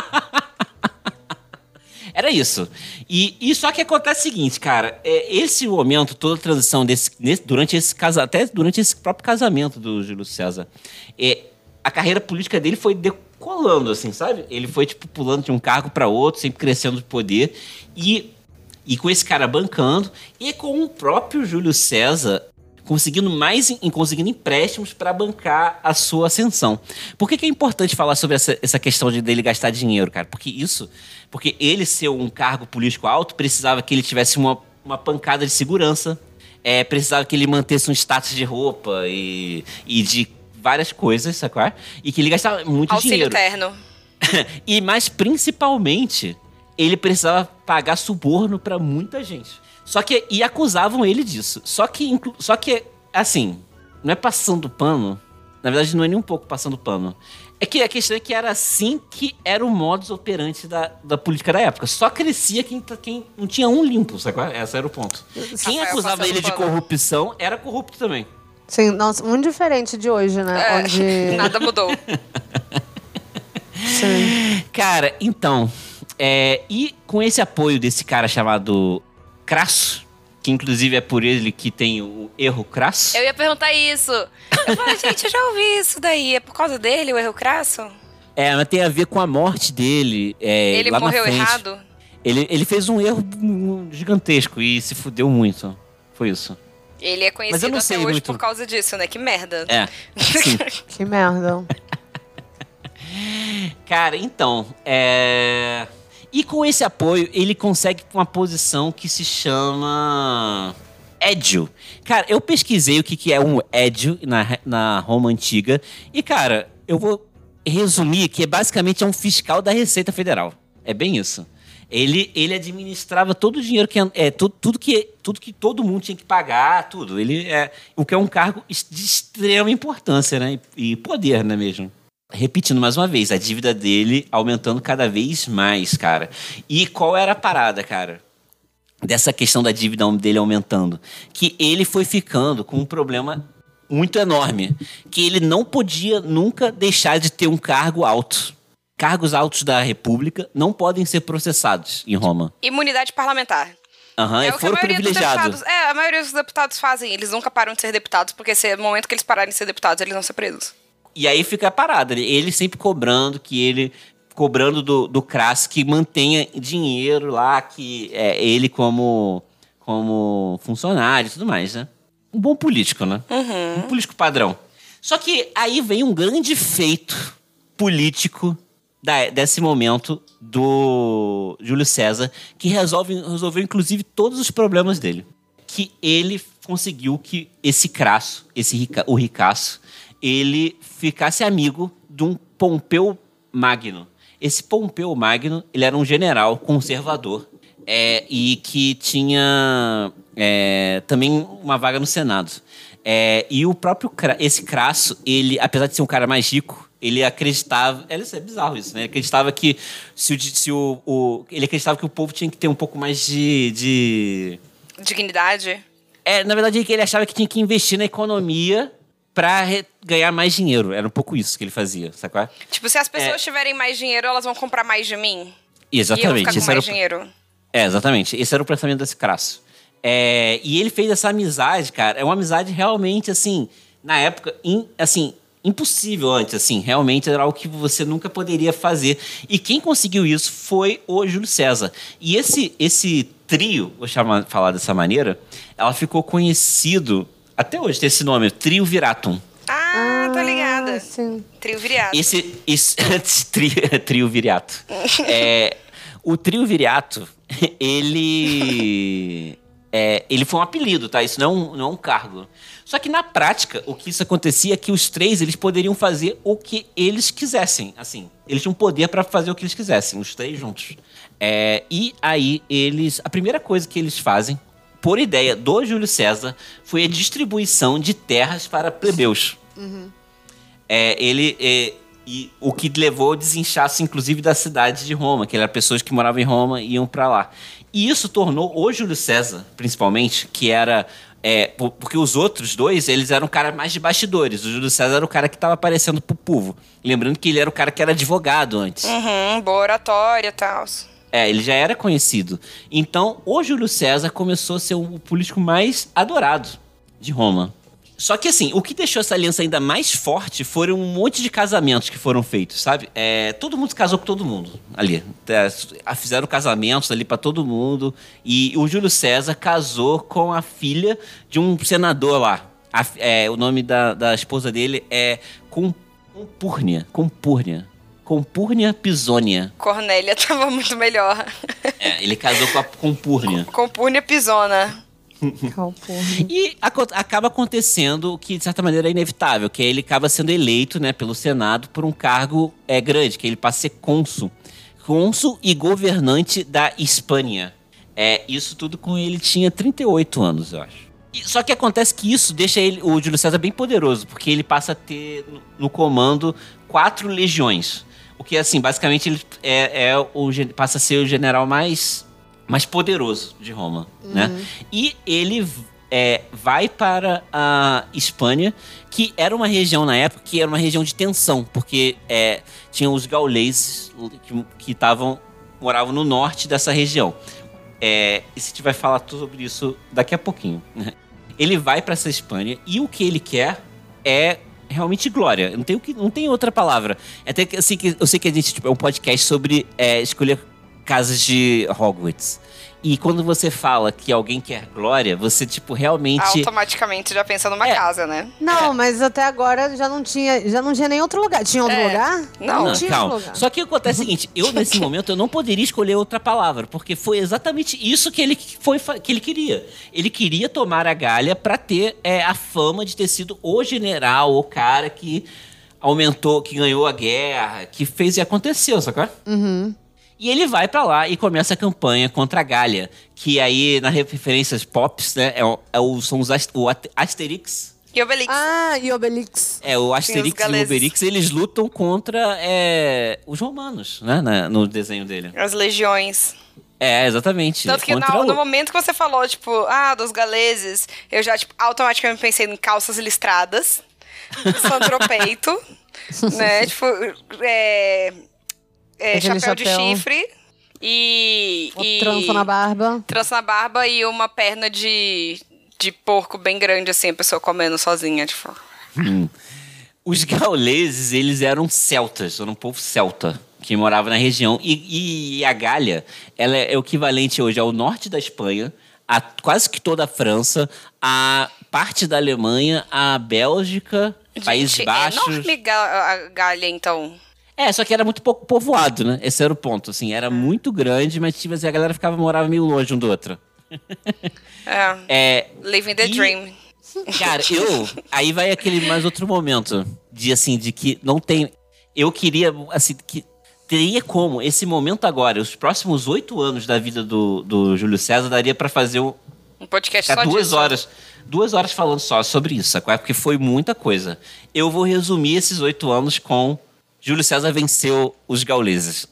Era isso. E, e só que acontece o seguinte, cara. É, esse momento, toda a transição desse, nesse- durante esse casamento, até durante esse próprio casamento do Júlio César, é, a carreira política dele foi decolando, assim, sabe? Ele foi, tipo, pulando de um cargo para outro, sempre crescendo de poder. E, e com esse cara bancando, e com o próprio Júlio César conseguindo mais em, conseguindo empréstimos para bancar a sua ascensão. Por que, que é importante falar sobre essa, essa questão de dele gastar dinheiro, cara? Porque isso, porque ele ser um cargo político alto, precisava que ele tivesse uma, uma pancada de segurança, é, precisava que ele mantesse um status de roupa e, e de várias coisas, sacou? E que ele gastava muito Auxílio dinheiro. terno. E, mas principalmente, ele precisava pagar suborno pra muita gente. Só que, e acusavam ele disso. Só que, inclu- só que, assim, não é passando pano. Na verdade, não é nem um pouco passando pano. É que a questão é que era assim que era o modus operandi da, da política da época. Só crescia quem, tá- quem não tinha um limpo, sabe qual é? Esse era o ponto. Quem Rafael acusava passando ele de pano. corrupção era corrupto também. Sim, nossa, muito diferente de hoje, né? É, Onde. nada mudou. Sim. Cara, então, é, e com esse apoio desse cara chamado Crasso, que inclusive é por ele que tem o erro crasso. Eu ia perguntar isso. Eu falei, gente, eu já ouvi isso daí. É por causa dele, o erro crasso? É, mas tem a ver com a morte dele. É, Ele lá na morreu frente. errado? Ele, ele fez um erro hum, gigantesco e se fudeu muito. Foi isso. Ele é Mas eu conhecido não até sei hoje muito. por causa disso, né? Que merda. É. Sim. Que merda. Cara, então, é... E com esse apoio, ele consegue uma posição que se chama édio. Cara, eu pesquisei o que, que é um édio na, na Roma Antiga. E, cara, eu vou resumir que é basicamente é um fiscal da Receita Federal. É bem isso. Ele, ele administrava todo o dinheiro que... É, tudo, tudo, que, tudo que todo mundo tinha que pagar, tudo. Ele é, o que é um cargo de extrema importância, né? E, e poder, não é mesmo? Repetindo mais uma vez, a dívida dele aumentando cada vez mais, cara. E qual era a parada, cara? Dessa questão da dívida dele aumentando. Que ele foi ficando com um problema muito enorme. Que ele não podia nunca deixar de ter um cargo alto. Cargos altos da República não podem ser processados em Roma. Imunidade parlamentar. Aham, é e o que a foram maioria dos privilegiados. deputados. É, a maioria dos deputados fazem. Eles nunca param de ser deputados, porque se, no momento que eles pararem de ser deputados, eles vão ser presos. E aí fica a parada. Ele, ele sempre cobrando que ele... Cobrando do, do Crasso que mantenha dinheiro lá, que é ele como, como funcionário e tudo mais, né? Um bom político, né? Uhum. Um político padrão. Só que aí vem um grande feito político da, desse momento do Júlio César, que resolve, resolveu inclusive todos os problemas dele. Que ele conseguiu que esse Crasso, esse rica, o ricaço, ele ficasse amigo de um Pompeu Magno. Esse Pompeu Magno, ele era um general conservador é, e que tinha é, também uma vaga no Senado. É, e o próprio, esse Crasso, ele, apesar de ser um cara mais rico, ele acreditava... Isso é bizarro isso, né? Ele acreditava que... Se o, se o, o, ele acreditava que o povo tinha que ter um pouco mais de... de... Dignidade? É, na verdade, ele achava que tinha que investir na economia pra ganhar mais dinheiro. Era um pouco isso que ele fazia, sacou? Tipo, se as pessoas é... tiverem mais dinheiro, elas vão comprar mais de mim? Exatamente. E eu ficar com esse mais era o... dinheiro? É, exatamente. Esse era o pensamento desse Crasso. É, e ele fez essa amizade, cara. É uma amizade realmente, assim, na época, in, assim, impossível antes, assim. Realmente era algo que você nunca poderia fazer. E quem conseguiu isso foi o Júlio César. E esse, esse trio, vou chamar, falar dessa maneira, ela ficou conhecido, até hoje tem esse nome, Trio Viratum. Ah, tô ligada. Ah, sim. Trio Viriato. Esse, esse trio, trio Viriato. É, o Trio Viriato, ele... É, ele foi um apelido, tá? Isso não é um, não é um cargo. Só que na prática, o que isso acontecia é que os três, eles poderiam fazer o que eles quisessem, assim. Eles tinham poder para fazer o que eles quisessem, os três juntos. É, e aí, eles... A primeira coisa que eles fazem, por ideia do Júlio César, foi a distribuição de terras para plebeus. Uhum. É, ele... É, e o que levou ao desinchaço, inclusive, da cidade de Roma, que eram pessoas que moravam em Roma e iam para lá. E isso tornou o Júlio César, principalmente, que era... É, porque os outros dois, eles eram cara mais de bastidores. O Júlio César era o cara que estava aparecendo pro povo. Lembrando que ele era o cara que era advogado antes. Uhum, boa oratória e tal. É, ele já era conhecido. Então, o Júlio César começou a ser o político mais adorado de Roma. Só que assim, o que deixou essa aliança ainda mais forte foram um monte de casamentos que foram feitos, sabe? É, todo mundo se casou com todo mundo ali. É, fizeram casamentos ali pra todo mundo. E o Júlio César casou com a filha de um senador lá. A, é, o nome da, da esposa dele é Compúrnia. Compúrnia. Compúrnia Pisônia. Cornélia tava muito melhor. É, ele casou com a Compúrnia. Compúrnia Pisona. E acaba acontecendo o que, de certa maneira, é inevitável, que ele acaba sendo eleito, né, pelo Senado por um cargo é, grande, que ele passa a ser cônsul. Cônsul e governante da Espanha. É, isso tudo com ele tinha trinta e oito anos, eu acho. E, só que acontece que isso deixa ele, o Júlio César bem poderoso, porque ele passa a ter no, no comando quatro legiões. O que, assim, basicamente ele é, é o, passa a ser o general mais... mais poderoso de Roma, uhum. né? E ele é, vai para a Espanha, que era uma região na época que era uma região de tensão, porque é, tinha os gauleses que estavam moravam no norte dessa região. É, e a gente vai falar tudo sobre isso daqui a pouquinho. Né? Ele vai para essa Espanha e o que ele quer é realmente glória. Não tem, o que, não tem outra palavra. Até que eu sei que, eu sei que a gente tipo, é um podcast sobre é, escolher casas de Hogwarts. E quando você fala que alguém quer glória, você, tipo, realmente... automaticamente já pensa numa é. casa, né? Não, é. mas até agora já não tinha, já não tinha nem outro lugar. Tinha outro é. lugar? Não, não tinha calma. outro lugar. Só que o que acontece é o seguinte, eu, nesse momento, eu não poderia escolher outra palavra, porque foi exatamente isso que ele, foi, que ele queria. Ele queria tomar a Gália pra ter é, a fama de ter sido o general, o cara que aumentou, que ganhou a guerra, que fez e aconteceu, sacou? Uhum. E ele vai pra lá e começa a campanha contra a Gália, que aí, nas referências pops, né, é o, é o, são os Ast- o Asterix. E Obelix. Ah, e Obelix. É, o Asterix e o Obelix, eles lutam contra é, os romanos, né, na, no desenho dele. As legiões. É, exatamente. Tanto que no, no momento que você falou, tipo, ah, dos galeses, eu já, tipo, automaticamente pensei em calças listradas, santropeito, né, tipo, é... É, chapéu, chapéu de chifre e, o e... trança na barba. Trança na barba e uma perna de, de porco bem grande, assim, a pessoa comendo sozinha, tipo... Hum. Os gauleses, eles eram celtas, eram um povo celta, que morava na região. E, e a Gália, ela é o equivalente hoje ao norte da Espanha, a quase que toda a França, a parte da Alemanha, a Bélgica, Gente, Países Baixos... é enorme a Gália, então... É, só que era muito pouco povoado, né? Esse era o ponto, assim. Era muito grande, mas tipo, assim, a galera ficava, morava meio longe um do outro. É. É, Living the e- dream. Cara, eu... Aí vai aquele mais outro momento. De, assim, de que não tem... Eu queria, assim, que... Teria como, esse momento agora, os próximos oito anos da vida do, do Júlio César, daria pra fazer um, Um podcast ficar só duas disso. horas. Duas horas falando só sobre isso, sacou? Porque foi muita coisa. Eu vou resumir esses oito anos com... Júlio César venceu os gauleses.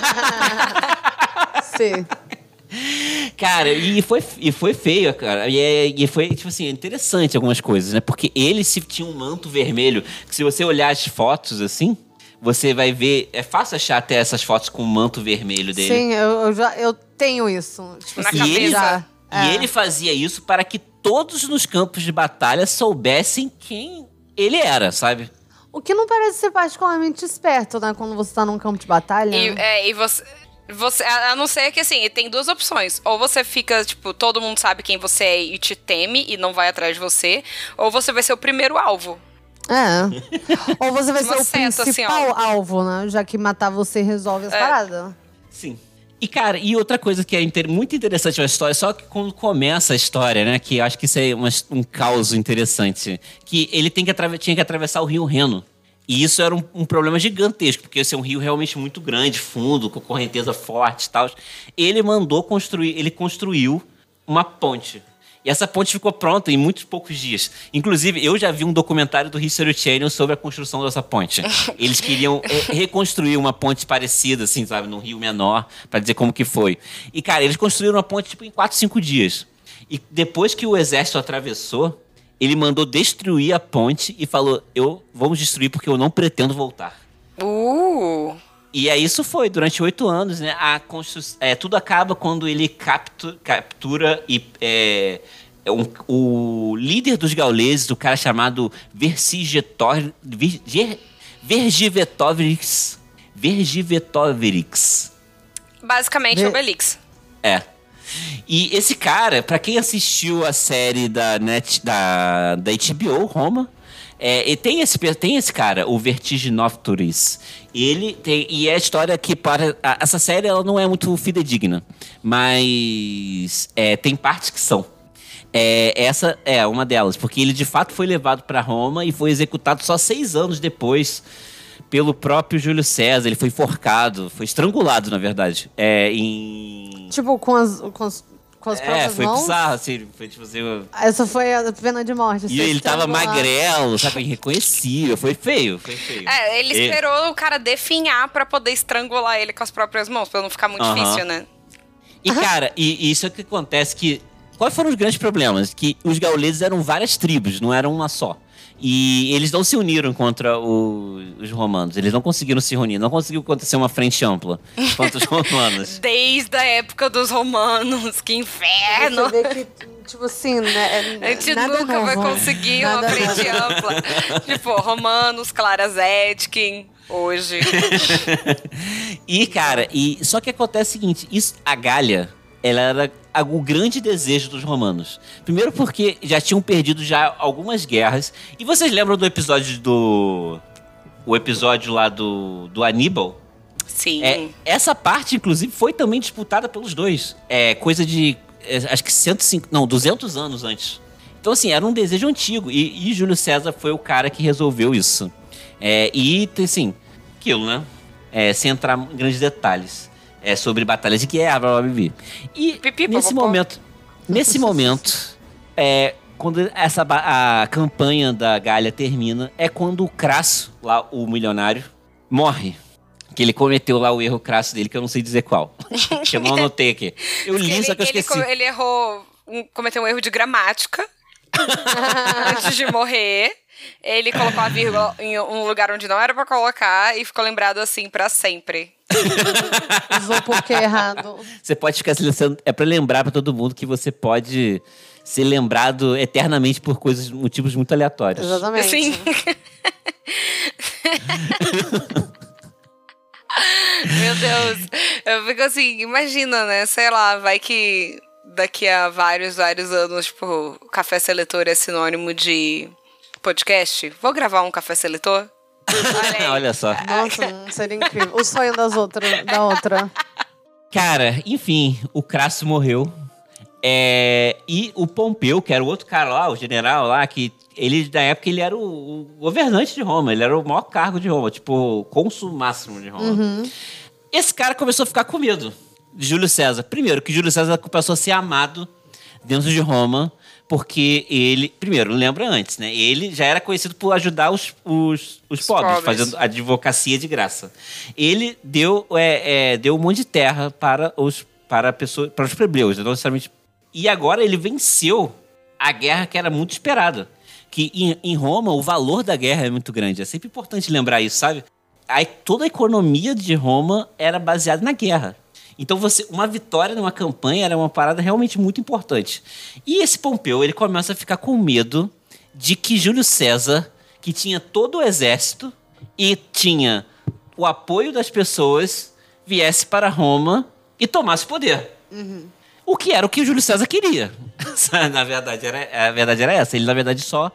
Sim. Cara, e foi, e foi feio, cara. E, é- e foi, tipo assim, interessante algumas coisas, né? Porque ele se tinha um manto vermelho, que se você olhar as fotos, assim, você vai ver... É fácil achar até essas fotos com o manto vermelho dele. Sim, eu, eu já eu tenho isso. Tipo, Na assim, E ele, cabeça. já. e É. ele fazia isso para que todos nos campos de batalha soubessem quem ele era, sabe? O que não parece ser particularmente esperto, né? Quando você tá num campo de batalha. E, é, e você, você. A a não ser que, assim, tem duas opções. Ou você fica, tipo, todo mundo sabe quem você é e te teme e não vai atrás de você. Ou você vai ser o primeiro alvo. É. Ou você vai ser Uma o seta, assim, principal ó. alvo, né? Já que matar você resolve as É. paradas. Sim. E, cara, e outra coisa que é inter- muito interessante na história, só que quando começa a história, né? Que eu acho que isso é uma- um caos interessante. Que ele tem que atrave- tinha que atravessar o rio Reno. E isso era um, um problema gigantesco, porque esse é um rio realmente muito grande, fundo, com correnteza forte e tal. Ele mandou construir, ele construiu uma ponte. E essa ponte ficou pronta em muitos poucos dias. Inclusive, eu já vi um documentário do History Channel sobre a construção dessa ponte. Eles queriam é, reconstruir uma ponte parecida, assim, sabe, num rio menor, pra dizer como que foi. E, cara, eles construíram uma ponte, tipo, em quatro, cinco dias. E depois que o exército atravessou, ele mandou destruir a ponte e falou, eu vamos destruir porque eu não pretendo voltar. Uh! E aí isso foi, durante oito anos, né? A constru... é, tudo acaba quando ele captu... captura e, é, é um- o líder dos gauleses, o cara chamado Vercingetor... Virge- Vergivetovix. Vergivetovix. Basicamente, Ve- Obelix. É. E esse cara, pra quem assistiu a série da, Net, da, da H B O, Roma, é, e tem, esse, tem esse cara, o Vertiginovturis. Ele tem, e é a história que para... a- essa série ela não é muito fidedigna, mas é, tem partes que são. É, essa é uma delas, porque ele de fato foi levado pra Roma e foi executado só seis anos depois pelo próprio Júlio César. Ele foi enforcado, foi estrangulado, na verdade, é, em... Tipo, com as, com as, com as É, próprias foi mãos. bizarro, assim, foi tipo assim... Essa foi a pena de morte. E ser ele tava estrangulado. magrelo, sabe, irreconhecível, foi feio, foi feio. É, ele esperou o cara definhar pra poder estrangular ele com as próprias mãos, pra não ficar muito Aham. difícil, né? E, cara, e, e isso é que acontece que... Quais foram os grandes problemas? Que os gauleses eram várias tribos, não eram uma só. E eles não se uniram contra o- os romanos. Eles não conseguiram se reunir. Não conseguiu acontecer uma frente ampla contra os romanos. Desde a época dos romanos, que inferno! Você vê que, tipo assim, né? A gente nada nunca vai novo. conseguir Nada uma frente novo. ampla. Tipo, romanos, Clara Zetkin, hoje. E, cara, e, só que acontece o seguinte, isso, a Gália, ela era a- o grande desejo dos romanos. Primeiro porque já tinham perdido já algumas guerras. E vocês lembram do episódio do... O episódio lá do, do Aníbal? Sim. É, essa parte, inclusive, foi também disputada pelos dois. É coisa de, é, acho que cento e cinco, não, duzentos anos antes. Então, assim, era um desejo antigo. E, e Júlio César foi o cara que resolveu isso. É, e, assim, aquilo, né? É, sem entrar em grandes detalhes. É, sobre batalhas de guerra, blá, blá, blá, blá. E Pipi, nesse popopó. momento, nesse momento, é, quando essa, ba- a campanha da Gália termina, é quando o Crasso, lá, o milionário, morre. Que ele cometeu lá o erro crasso dele, que eu não sei dizer qual. Que eu não anotei aqui. Eu li, ele, só que eu ele, esqueci. co- ele errou, um- cometeu um erro de gramática antes de morrer. Ele colocou a vírgula em um lugar onde não era pra colocar e ficou lembrado assim pra sempre. Usou porque errado. Você pode ficar silenciando. É pra lembrar pra todo mundo que você pode ser lembrado eternamente por coisas, motivos muito aleatórios. Exatamente. Sim. Meu Deus. Eu fico assim, imagina, né? Sei lá, vai que daqui a vários, vários anos, tipo, café seletor é sinônimo de podcast. Vou gravar um café seletor? Olha aí. Olha só. Nossa, seria incrível. O sonho das outras, da outra. Cara, enfim, o Crasso morreu. É, e o Pompeu, que era o outro cara lá, o general lá, que ele, na época, ele era o, o governante de Roma, ele era o maior cargo de Roma, tipo, cônsul máximo de Roma. Uhum. Esse cara começou a ficar com medo de Júlio César. Primeiro, que Júlio César passou a ser amado dentro de Roma, porque ele... Primeiro, lembra antes, né? Ele já era conhecido por ajudar os, os, os, os pobres, pobres, fazendo advocacia de graça. Ele deu, é, é, deu um monte de terra para os, para pessoas, para os plebeus, não necessariamente... E agora ele venceu a guerra que era muito esperada. Que em, em Roma, o valor da guerra é muito grande. É sempre importante lembrar isso, sabe? Aí, toda a economia de Roma era baseada na guerra. Então, você, uma vitória numa campanha era uma parada realmente muito importante. E esse Pompeu, ele começa a ficar com medo de que Júlio César, que tinha todo o exército e tinha o apoio das pessoas, viesse para Roma e tomasse o poder. Uhum. O que era o que o Júlio César queria. na verdade, era, a verdade era essa. Ele, na verdade, só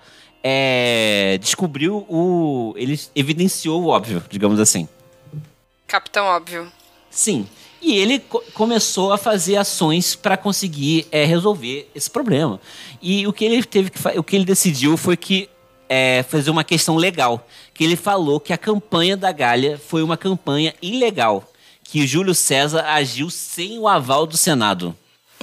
é, descobriu o... Ele evidenciou o óbvio, digamos assim. Capitão Óbvio. Sim. E ele co- começou a fazer ações para conseguir é, resolver esse problema. E o que ele teve que fa- o que ele decidiu foi que é, fazer uma questão legal. Que ele falou que a campanha da Gália foi uma campanha ilegal. Que Júlio César agiu sem o aval do Senado.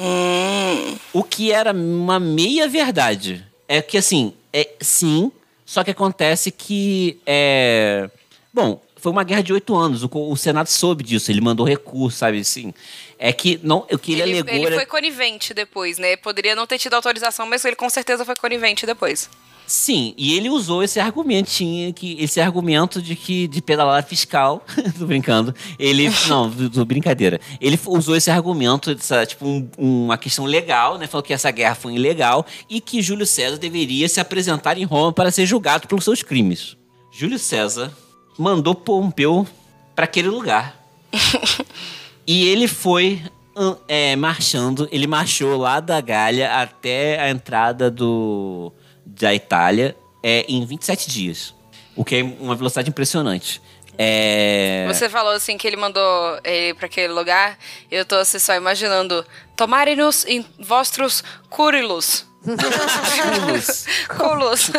Hum. O que era uma meia-verdade. É que, assim, é, sim, só que acontece que... É, bom... Foi uma guerra de oito anos, o, o Senado soube disso, ele mandou recurso, sabe, assim. É que, não, o que ele, ele alegou... Ele era... foi conivente depois, né? Poderia não ter tido autorização, mas ele com certeza foi conivente depois. Sim, e ele usou esse argumentinho, que, esse argumento de que de pedalada fiscal, tô brincando, ele, não, do, do brincadeira, ele usou esse argumento, essa, tipo, um, uma questão legal, né, falou que essa guerra foi ilegal e que Júlio César deveria se apresentar em Roma para ser julgado pelos seus crimes. Júlio César mandou Pompeu para aquele lugar. E ele foi é, marchando, ele marchou lá da Gália até a entrada do, da Itália é, em vinte e sete dias. O que é uma velocidade impressionante. É... Você falou assim que ele mandou ele para aquele lugar, eu tô assim, só imaginando, tomarem-nos em vostros curilos. Culos. Culos.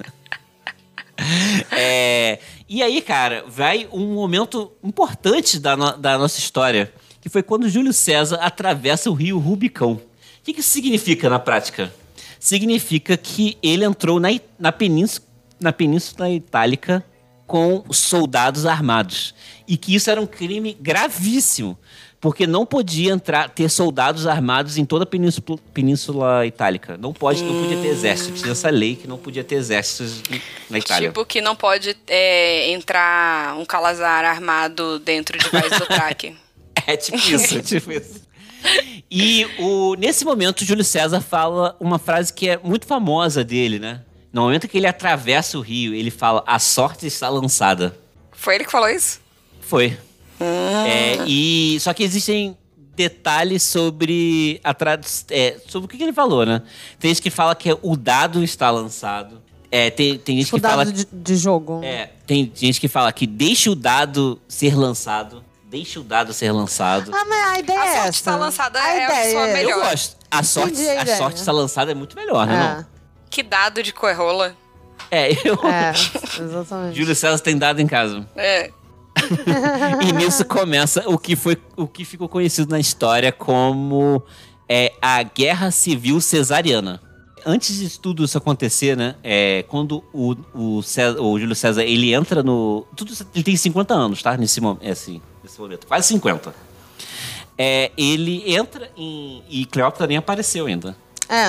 É, e aí, cara, vai um momento importante da, no, da nossa história, que foi quando Júlio César atravessa o rio Rubicão. O que, que isso significa na prática? Significa que ele entrou na, na, península, na Península Itálica com soldados armados. E que isso era um crime gravíssimo, porque não podia entrar, ter soldados armados em toda a Península, Península Itálica. Não, pode, hum. não podia ter exército. Tinha essa lei que não podia ter exércitos na Itália. Tipo que não pode é, entrar um calazar armado dentro de Vaz do Traque. É tipo isso, tipo isso. E o, nesse momento, Júlio César fala uma frase que é muito famosa dele, né? No momento que ele atravessa o rio, ele fala, a sorte está lançada. Foi ele que falou isso? Foi. Hum. É, e, só que existem detalhes sobre, a trad- é, sobre o que, que ele falou, né? Tem gente que fala que o dado está lançado. É, tem, tem gente tipo que fala... dado de, de jogo. É, tem gente que fala que deixa o dado ser lançado. Deixa o dado ser lançado. Ah, mas a ideia a é essa. A sorte está lançada a é a pessoa melhor. Eu gosto. A sorte, a, a sorte está lançada é muito melhor, né? É. Não? Que dado de coerrola. É, eu... É, exatamente. Júlio César tem dado em casa. É. E nisso começa o que, foi, o que ficou conhecido na história como é, a Guerra Civil Cesariana. Antes de tudo isso acontecer, né? É, quando o, o, César, o Júlio César ele entra no... Tudo, ele tem cinquenta anos, tá? Nesse, é assim, nesse momento. Quase cinquenta. É, ele entra em... E Cleópatra nem apareceu ainda. É.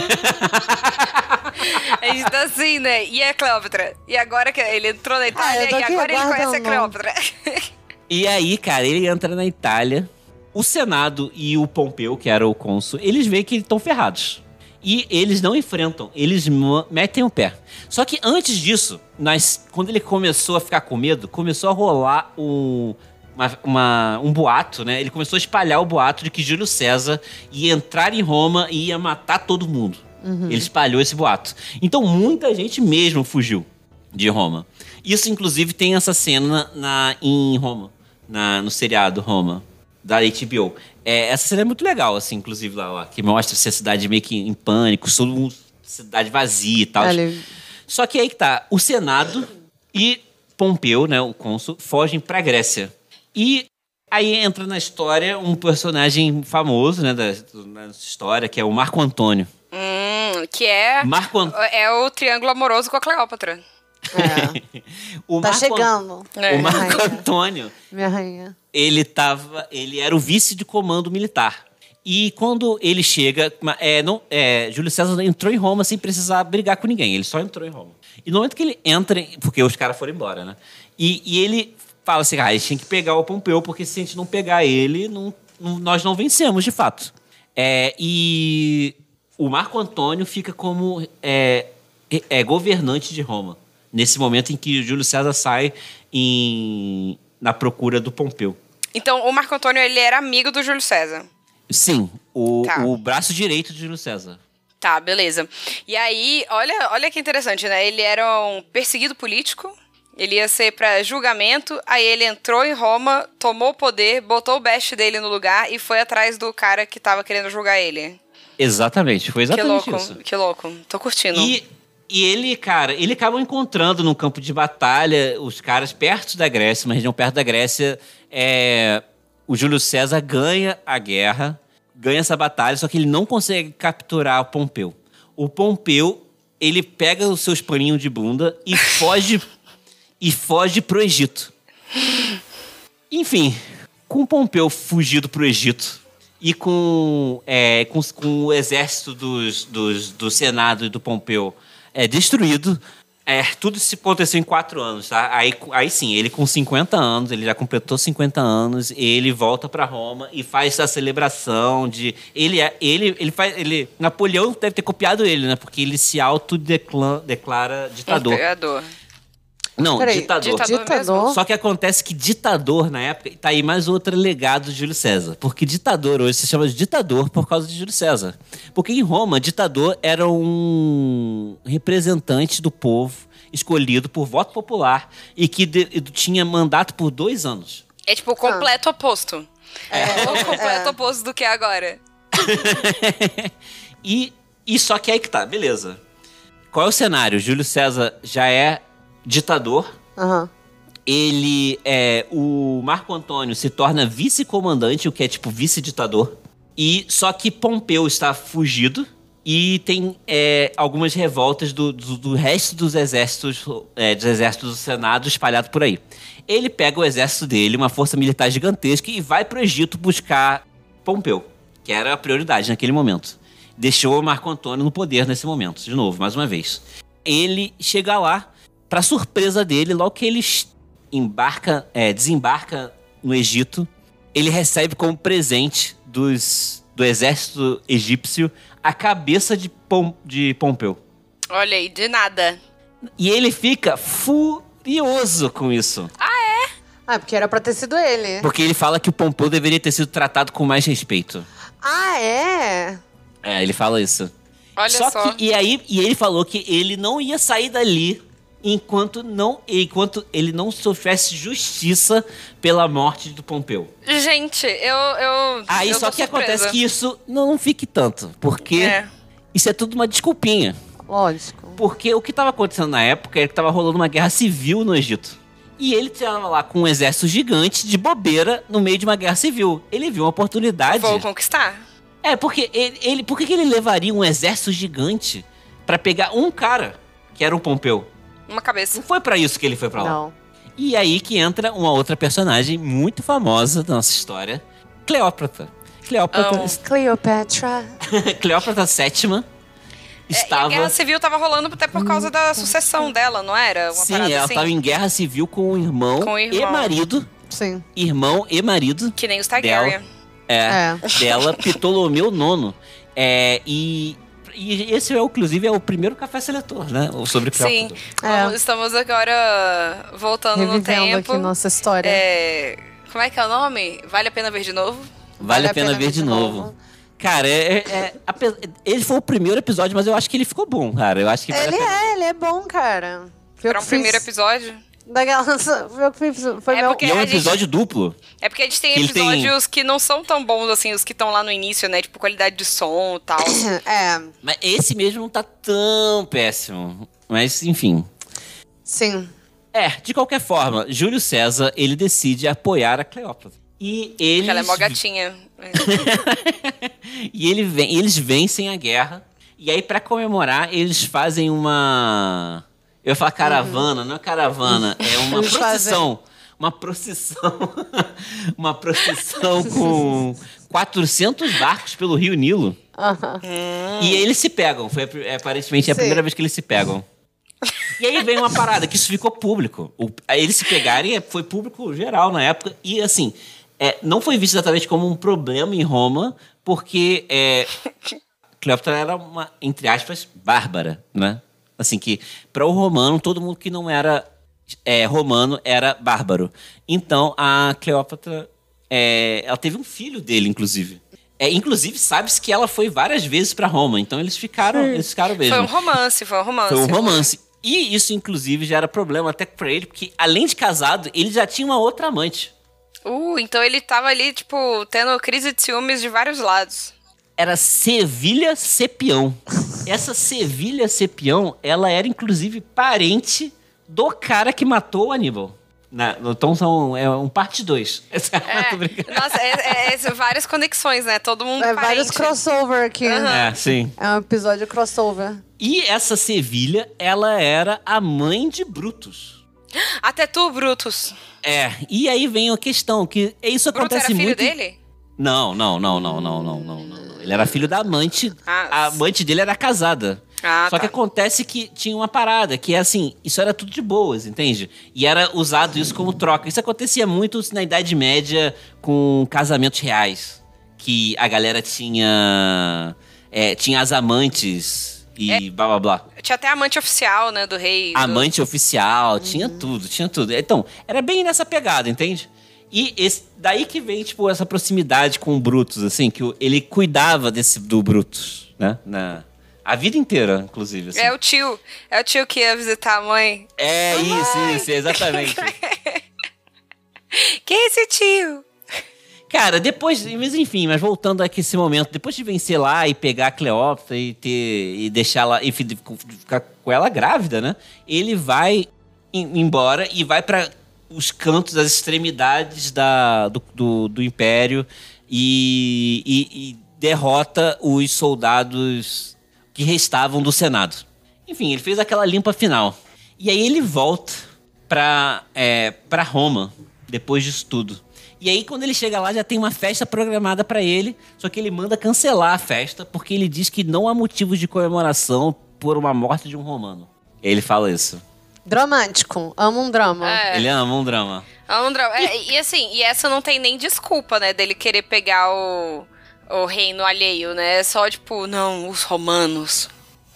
A gente tá assim, né? E a Cleópatra? E agora que ele entrou na Itália, ah, e agora ele conhece a Cleópatra. E aí, cara, ele entra na Itália. O Senado e o Pompeu, que era o cônsul, eles veem que estão ferrados. E eles não enfrentam, eles metem o pé. Só que antes disso, nós, quando ele começou a ficar com medo, começou a rolar um... Uma, uma, um boato, né? Ele começou a espalhar o boato de que Júlio César ia entrar em Roma e ia matar todo mundo. Uhum. Ele espalhou esse boato. Então, muita gente mesmo fugiu de Roma. Isso, inclusive, tem essa cena na, em Roma, na, no seriado Roma. da H B O. É, essa cena é muito legal, assim, inclusive, lá, ó, que mostra a cidade meio que em pânico, todo mundo, cidade vazia e tal. Ali. Só que aí que tá, o Senado e Pompeu, né, o cônsul, fogem pra Grécia. E aí entra na história um personagem famoso, né, da, da história, que é o Marco Antônio. Hum, que é, Marco An- é o triângulo amoroso com a Cleópatra. É. o Tá Marco An- chegando. É. O Marco Rainha. Antônio, Minha rainha. ele tava, ele era o vice de comando militar. E quando ele chega, é, não, é, Júlio César entrou em Roma sem precisar brigar com ninguém, ele só entrou em Roma. E no momento que ele entra, porque os caras foram embora, né? E, e ele fala assim, ah, a gente tem que pegar o Pompeu, porque se a gente não pegar ele, não, não- nós não vencemos, de fato. É, e o Marco Antônio fica como é, é, é, governante de Roma, nesse momento em que Júlio César sai em, na procura do Pompeu. Então, o Marco Antônio, ele era amigo do Júlio César. Sim, o, Tá. o braço direito de Júlio César. Tá, beleza. E aí, olha, olha que interessante, né? Ele era um perseguido político, ele ia ser pra julgamento, aí ele entrou em Roma, tomou o poder, botou o best dele no lugar e foi atrás do cara que tava querendo julgar ele. Exatamente, foi Que exatamente louco, isso. que louco. Tô curtindo. E, e ele, cara, ele acaba encontrando no campo de batalha os caras perto da Grécia, uma região perto da Grécia. É, o Júlio César ganha a guerra, ganha essa batalha, só que ele não consegue capturar o Pompeu. O Pompeu, ele pega os seus paninhos de bunda e foge, e foge pro Egito. Enfim, com o Pompeu fugido pro Egito e com, é, com, com o exército dos, dos, do Senado e do Pompeu é, destruído, é, tudo isso aconteceu em quatro anos, tá? Aí, aí sim, ele com cinquenta anos, ele já completou cinquenta anos, ele volta para Roma e faz a celebração de... Ele, é, ele, ele faz... Ele, Napoleão deve ter copiado ele, né? Porque ele se autodeclara ditador. Imperador. Não, Peraí, ditador. ditador Ditador? Só que acontece que ditador, na época, tá aí mais outro legado de Júlio César. Porque ditador hoje se chama de ditador por causa de Júlio César. Porque em Roma, ditador era um representante do povo escolhido por voto popular e que de- tinha mandato por dois anos. É tipo o completo oposto. É o completo oposto do que é agora. e, e só que aí que tá, beleza. Qual é o cenário? Júlio César já é ditador. Aham. Ele é... O Marco Antônio se torna vice-comandante, o que é tipo vice-ditador. E só que Pompeu está fugido e tem é, algumas revoltas do, do, do resto dos exércitos, é, dos exércitos do Senado espalhado por aí. Ele pega o exército dele, uma força militar gigantesca, e vai pro Egito buscar Pompeu, que era a prioridade naquele momento. Deixou o Marco Antônio no poder nesse momento, de novo, mais uma vez. Ele chega lá, pra surpresa dele, logo que ele embarca, é, desembarca no Egito, ele recebe como presente dos, do exército egípcio a cabeça de, Pom, de Pompeu. Olha aí, de nada. E ele fica furioso com isso. Ah, porque era pra ter sido ele. Porque ele fala que o Pompeu deveria ter sido tratado com mais respeito. Ah, é? É, ele fala isso. Olha só, só. que, e aí, e ele falou que ele não ia sair dali enquanto, não, enquanto ele não sofresse justiça pela morte do Pompeu. Gente, eu. eu Aí eu só tô que surpresa. acontece que isso não, não fique tanto, porque É. isso é tudo uma desculpinha. Lógico. Porque o que estava acontecendo na época é que estava rolando uma guerra civil no Egito. E ele estava lá com um exército gigante de bobeira no meio de uma guerra civil. Ele viu uma oportunidade. Vou conquistar. É, porque ele, ele, por que que ele levaria um exército gigante pra pegar um cara, que era o Pompeu? Uma cabeça. Não foi pra isso que ele foi pra lá. Não. E aí que entra uma outra personagem muito famosa da nossa história, Cleópatra. Cleópatra, Amo. Cleopatra. Cleópatra sétima É, e a estava... guerra civil tava rolando até por causa da sucessão dela, não era? Uma Sim, parada ela assim? estava em guerra civil com o irmão, Com o irmão. e marido. Sim. Irmão e marido Que nem os Targaryen. é, É. dela, Ptolomeu nono. É, e, e esse, é, inclusive, é o primeiro café seletor, né? Sobre Sim. Cleópatra. É. Vamos- Estamos agora voltando no Revivendo tempo. aqui nossa história. É, como é que é o nome? Vale a pena ver de novo? Vale, a pena, ver de novo. Cara, é, é- é- ape- ele foi o primeiro episódio, mas eu acho que ele ficou bom, cara. Eu acho que vale a Ele pena. é, ele é bom, cara. Eu Para um fiz- primeiro episódio? Daquelas. Foi É meu. porque E é um a gente- episódio duplo. É porque a gente tem Que ele tem- episódios que não são tão bons assim, os que estão lá no início, né? Tipo, qualidade de som e tal. É, Mas esse mesmo não tá tão péssimo. Mas, enfim. sim. É, de qualquer forma, Júlio César, ele decide apoiar a Cleópatra. E eles... Porque ela é mó gatinha. e ele vem, eles vencem a guerra. E aí, pra comemorar, eles fazem uma... Eu ia falar caravana, não é caravana. É uma Eles procissão. Uma procissão. uma procissão com quatrocentos barcos pelo Rio Nilo. Aham. E aí eles se pegam. Foi é, aparentemente a Sim. primeira vez que eles se pegam. E aí vem uma parada, que isso ficou público. O, aí eles se pegarem, é, foi público geral na época. E assim, é, não foi visto exatamente como um problema em Roma, porque é, Cleópatra era uma, entre aspas, bárbara, né? Assim, que para o romano, todo mundo que não era é, romano era bárbaro. Então, a Cleópatra, é, ela teve um filho dele, inclusive. É, inclusive, sabe-se que ela foi várias vezes para Roma. Então, eles ficaram, eles ficaram mesmo. Foi um romance, foi um romance. Foi um romance. E isso, inclusive, já era problema até pra ele, porque além de casado, ele já tinha uma outra amante. Uh, então ele tava ali, tipo, tendo crise de ciúmes de vários lados. Era Sevilha Cepião. Essa Sevilha Cepião, ela era, inclusive, parente do cara que matou o Aníbal. Na, então são, é um parte dois. É, nossa, é, é, é várias conexões, né? Todo mundo É parente. vários crossover aqui. É, sim. É um episódio crossover. E essa Sevilha, ela era a mãe de Brutus. Até tu, Brutus. É, e aí vem a questão, que isso Brutus acontece era filho muito... dele? Não, não, não, não, não, não, não, não. Ele era filho da amante. Ah, A amante dele era casada. Ah, Só tá. que acontece que tinha uma parada, que é assim, isso era tudo de boas, entende? E era usado isso como troca. Isso acontecia muito na Idade Média com casamentos reais. Que a galera tinha... é, tinha as amantes e É. blá blá blá. Tinha até amante oficial, né, do rei. do- Amante oficial, tinha tudo, tinha tudo. Então, era bem nessa pegada, entende? E esse, daí que vem, tipo, essa proximidade com o Brutus, assim, que o- ele cuidava desse, do Brutus, né? Na, a vida inteira, inclusive. Assim. É o tio. É o tio que ia visitar a mãe. É isso, isso, exatamente. Quem é esse tio? Cara, depois, mas enfim, mas voltando aqui esse momento, depois de vencer lá e pegar a Cleópatra e ter e deixar ela, enfim, de ficar com ela grávida, né? Ele vai em- embora e vai para os cantos, as extremidades da, do, do, do Império e, e, e derrota os soldados que restavam do Senado. Enfim, ele fez aquela limpa final. E aí ele volta para é, para Roma depois disso tudo. E aí, quando ele chega lá, já tem uma festa programada pra ele, só que ele manda cancelar a festa, porque ele diz que não há motivos de comemoração por uma morte de um romano. Ele fala isso. Dramático. Amo um drama. É. Ele ama um drama. André, é, e assim, e essa não tem nem desculpa, né, dele querer pegar o, o reino alheio, né? É só tipo, não, os romanos.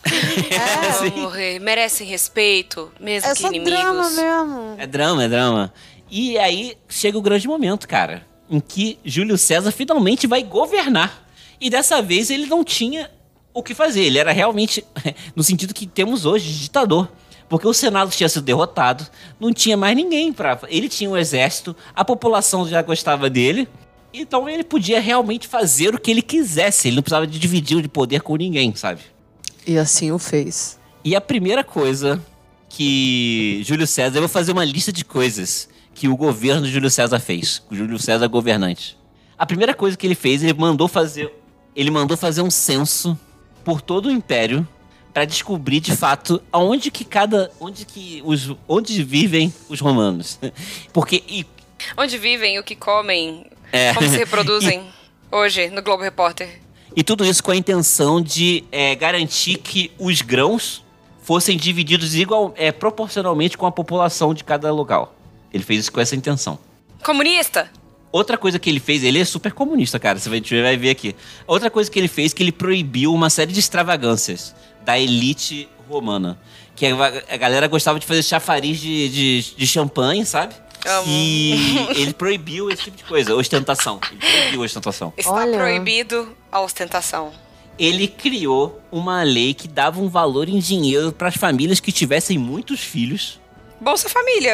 É, Vão morrer, merecem respeito, mesmo é que só inimigos. drama mesmo. É drama, é drama. E aí, chega o grande momento, cara, em que Júlio César finalmente vai governar. E dessa vez ele não tinha o que fazer. Ele era realmente, no sentido que temos hoje, ditador. Porque o Senado tinha sido derrotado, não tinha mais ninguém para. Ele tinha um exército, a população já gostava dele, então ele podia realmente fazer o que ele quisesse. Ele não precisava de dividir o poder com ninguém, sabe? E assim o fez. E a primeira coisa que Júlio César... Eu vou fazer uma lista de coisas que o governo de Júlio César fez. O Júlio César governante. A primeira coisa que ele fez, ele mandou fazer... Ele mandou fazer um censo por todo o Império para descobrir, de fato, aonde que cada... Onde que os... Onde vivem os romanos. Porque... E, Onde vivem, o que comem, É. como se reproduzem hoje no Globo Repórter. e tudo isso com a intenção de é, garantir que os grãos fossem divididos igual, é, proporcionalmente com a população de cada local. Ele fez isso com essa intenção. Comunista? Outra coisa que ele fez, ele é super comunista, cara, você vai, você vai ver aqui. Outra coisa que ele fez, que ele proibiu uma série de extravagâncias da elite romana. Que a, a galera gostava de fazer chafariz de, de, de champanhe, sabe? Amo. E ele proibiu esse tipo de coisa, ostentação. Ele proibiu a ostentação. Está Olha. proibido a ostentação. Ele criou uma lei que dava um valor em dinheiro para as famílias que tivessem muitos filhos. Bolsa Família.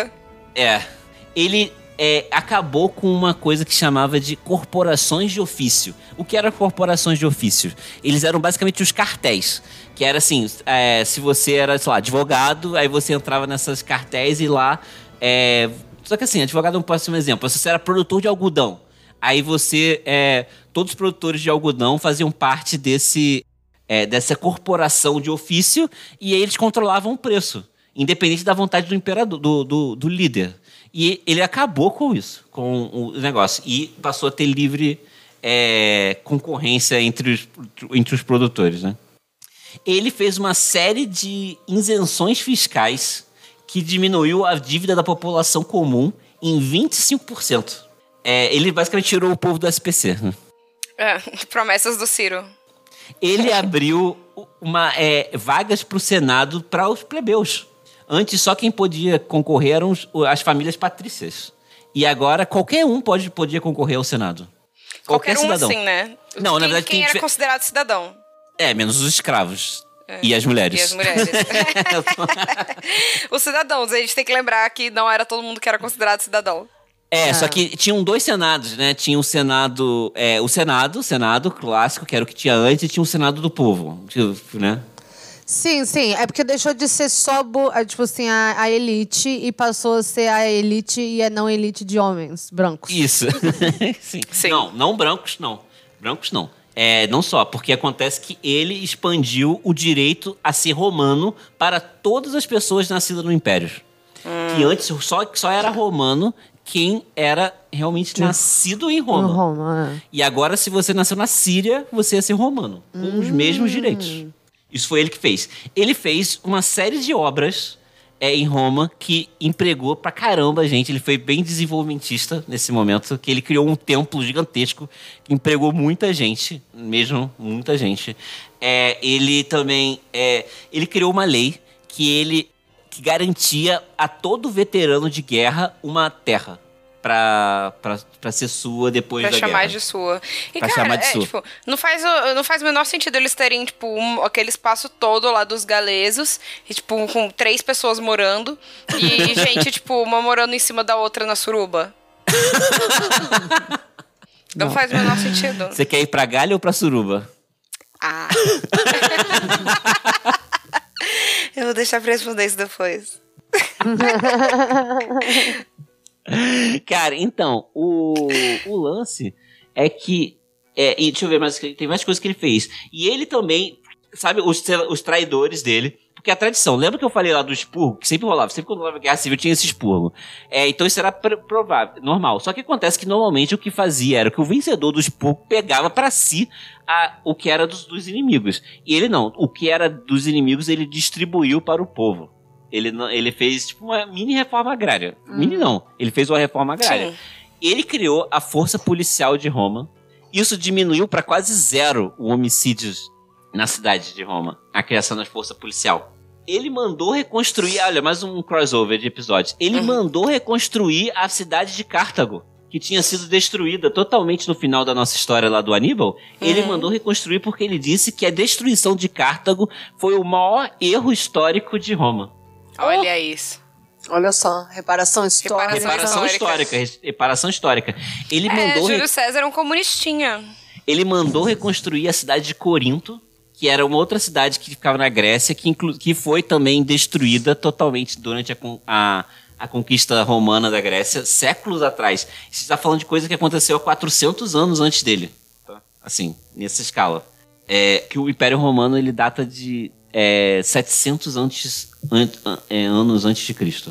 É. Ele é, acabou com uma coisa que chamava de corporações de ofício. O que eram corporações de ofício? Eles eram basicamente os cartéis. Que era assim, é, se você era, sei lá, advogado, aí você entrava nessas cartéis e lá... É, só que assim, advogado não pode ser um exemplo. Se você era produtor de algodão, aí você... É, todos os produtores de algodão faziam parte desse, é, dessa corporação de ofício e aí eles controlavam o preço, independente da vontade do imperador, do, do, do líder. E ele acabou com isso, com o negócio. E passou a ter livre é, concorrência entre os, entre os produtores, né? Ele fez uma série de isenções fiscais que diminuiu a dívida da população comum em vinte e cinco por cento. É, ele basicamente tirou o povo do S P C. É, promessas do Ciro. Ele abriu uma, é, vagas para o Senado para os plebeus. Antes, só quem podia concorrer eram as famílias patrícias. E agora, qualquer um pode, podia concorrer ao Senado. Qualquer, qualquer um, cidadão. Assim, né? Não, quem, na verdade... Quem, quem era tiver... considerado cidadão. É, menos os escravos. É. E as mulheres. E as mulheres. Os cidadãos, a gente tem que lembrar que não era todo mundo que era considerado cidadão. É, ah. só que tinham dois senados, né? Tinha o senado... É, o senado, o senado clássico, que era o que tinha antes, e tinha o senado do povo, né? Sim, sim. É porque deixou de ser só, tipo assim, a, a elite e passou a ser a elite e a não elite de homens brancos. Isso. Sim. Sim. Não, não brancos, não. Brancos, não. É, não só, porque acontece que ele expandiu o direito a ser romano para todas as pessoas nascidas no Império. Hum. Que antes só, só era romano quem era realmente que... nascido em Roma. Roma é. E agora, se você nasceu na Síria, você ia ser romano, com hum. os mesmos direitos. Isso foi ele que fez. Ele fez uma série de obras é, em Roma que empregou pra caramba gente. Ele foi bem desenvolvimentista nesse momento, que ele criou um templo gigantesco que empregou muita gente, mesmo muita gente. É, ele também é, ele criou uma lei que ele que garantia a todo veterano de guerra uma terra. Pra, pra, pra ser sua depois pra da guerra. Pra chamar de sua. E, pra cara, chamar de é, sua. Tipo, não faz, o, não faz o menor sentido eles terem, tipo, um, aquele espaço todo lá dos galesos, e, tipo, com três pessoas morando, e gente, tipo, uma morando em cima da outra na suruba. não. não faz o menor sentido. Você quer ir pra Galha ou pra suruba? Ah. Eu vou deixar pra responder isso depois. Cara, então, o, o lance é que... É, e deixa eu ver, mas tem mais coisas que ele fez. E ele também, sabe, os, os traidores dele... Porque a tradição, lembra que eu falei lá do expurgo? Que sempre rolava, sempre quando rolava guerra civil tinha esse expurgo. É, então isso era provável, normal. Só que acontece que normalmente o que fazia era que o vencedor do expurgo pegava pra si a, o que era dos, dos inimigos. E ele não, o que era dos inimigos ele distribuiu para o povo. Ele, ele fez tipo uma mini reforma agrária. Hum. Mini não, ele fez uma reforma agrária. Sim. Ele criou a força policial de Roma. Isso diminuiu para quase zero o homicídios na cidade de Roma. A criação da força policial. Ele mandou reconstruir... Olha, mais um crossover de episódios. Ele uhum. mandou reconstruir a cidade de Cartago, que tinha sido destruída totalmente no final da nossa história lá do Aníbal. Uhum. Ele mandou reconstruir porque ele disse que a destruição de Cartago foi o maior erro histórico de Roma. Olha oh. isso. Olha só, reparação histórica. Reparação histórica. Reparação histórica. Ele é, mandou... Júlio re... César é um comunistinha. Ele mandou reconstruir a cidade de Corinto, que era uma outra cidade que ficava na Grécia, que, inclu... que foi também destruída totalmente durante a, a, a conquista romana da Grécia, séculos atrás. Você está falando de coisa que aconteceu há quatrocentos anos antes dele. Tá? Assim, nessa escala. É, que o Império Romano, ele data de... É, setecentos antes, an, é, anos antes de Cristo.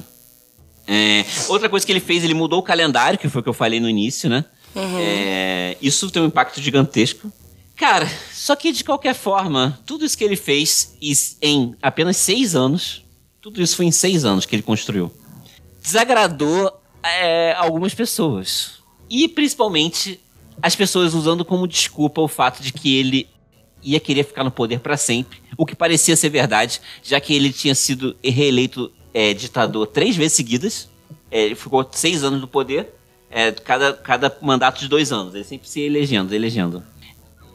É, outra coisa que ele fez, ele mudou o calendário, que foi o que eu falei no início, né? Uhum. É, isso tem um impacto gigantesco. Cara, só que de qualquer forma, tudo isso que ele fez em apenas seis anos, tudo isso foi em seis anos que ele construiu, desagradou é, algumas pessoas. E principalmente as pessoas usando como desculpa o fato de que ele ia querer ficar no poder para sempre, o que parecia ser verdade, já que ele tinha sido reeleito é, ditador três vezes seguidas. É, ele ficou seis anos no poder, é, cada, cada mandato de dois anos, ele sempre se elegendo, elegendo.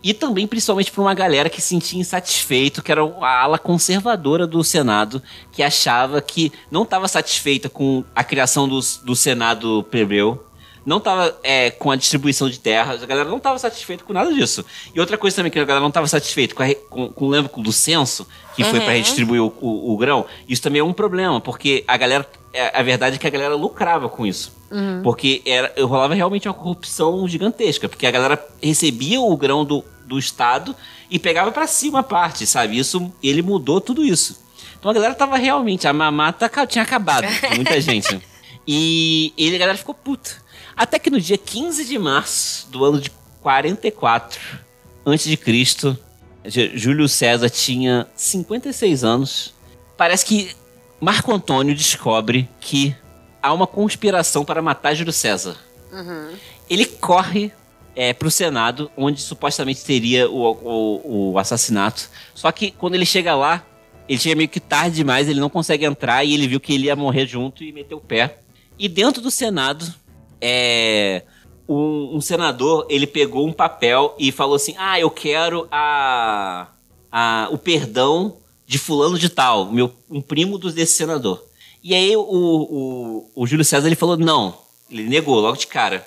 E também, principalmente, para uma galera que se sentia insatisfeito, que era a ala conservadora do Senado, que achava que não estava satisfeita com a criação do, do Senado plebeu, não estava é, com a distribuição de terras, a galera não estava satisfeita com nada disso. E outra coisa também que a galera não estava satisfeita com, a, com, com o lembro do censo, que uhum. foi para redistribuir o, o, o grão, isso também é um problema, porque a galera, a verdade é que a galera lucrava com isso. Uhum. Porque era, rolava realmente uma corrupção gigantesca, porque a galera recebia o grão do, do Estado e pegava para si uma parte, sabe? Isso, ele mudou tudo isso. Então a galera tava realmente, a mamata tinha acabado com muita gente. E ele, a galera ficou puta. Até que no dia quinze de março do ano de quarenta e quatro antes de Cristo, Júlio César tinha cinquenta e seis anos. Parece que Marco Antônio descobre que há uma conspiração para matar Júlio César. Uhum. Ele corre é, para o Senado, onde supostamente teria o, o, o assassinato. Só que quando ele chega lá, ele chega meio que tarde demais, ele não consegue entrar e ele viu que ele ia morrer junto e meteu o pé. E dentro do Senado, é, um, um senador, ele pegou um papel e falou assim, ah, eu quero a, a, o perdão de fulano de tal, meu, um primo desse senador. E aí o, o, o Júlio César ele falou não, ele negou logo de cara.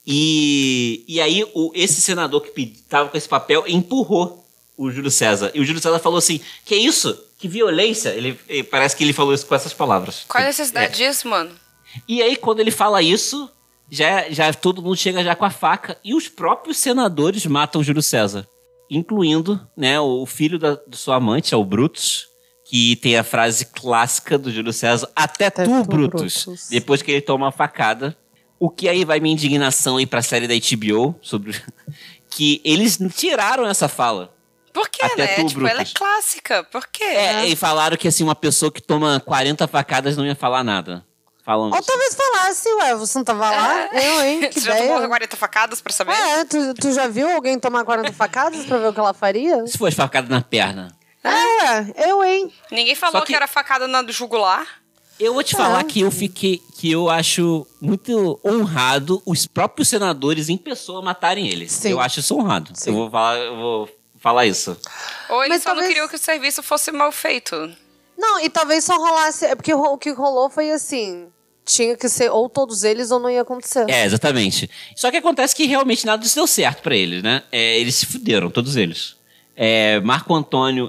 E, e aí o, esse senador que estava com esse papel empurrou o Júlio César. E o Júlio César falou assim, que isso? Que violência? Ele, ele, parece que ele falou isso com essas palavras. Qual a necessidade é. disso, mano? E aí quando ele fala isso, já, já todo mundo chega já com a faca e os próprios senadores matam o Júlio César. Incluindo, né, o filho da, de sua amante, é o Brutus, que tem a frase clássica do Júlio César, até, até tu, tu Brutus, Brutus, depois que ele toma uma facada. O que aí vai minha indignação aí pra série da H B O, sobre que eles tiraram essa fala. Por quê, até né? Tu, tipo, Brutus. Ela é clássica, por quê? É, e falaram que assim, uma pessoa que toma quarenta facadas não ia falar nada. Falando Ou isso. Talvez falasse, ué, você não tava lá? É. Eu, hein? Que você ideia. Já tomou quarenta facadas pra saber? É, tu, tu já viu alguém tomar quarenta facadas pra ver o que ela faria? Se fosse facada na perna. É, eu, hein? Ninguém falou que... que era facada na jugular. Eu vou te é. falar que eu fiquei, que eu acho muito honrado os próprios senadores em pessoa matarem ele. Sim. Eu acho isso honrado. Sim. Eu vou falar, eu vou falar isso. Ou eles Mas só talvez... não queriam que o serviço fosse mal feito. Não, e talvez só rolasse... É porque o que rolou foi assim... Tinha que ser ou todos eles ou não ia acontecer. É, exatamente. Só que acontece que realmente nada disso deu certo pra eles, né? É, eles se fuderam, todos eles. É, Marco Antônio,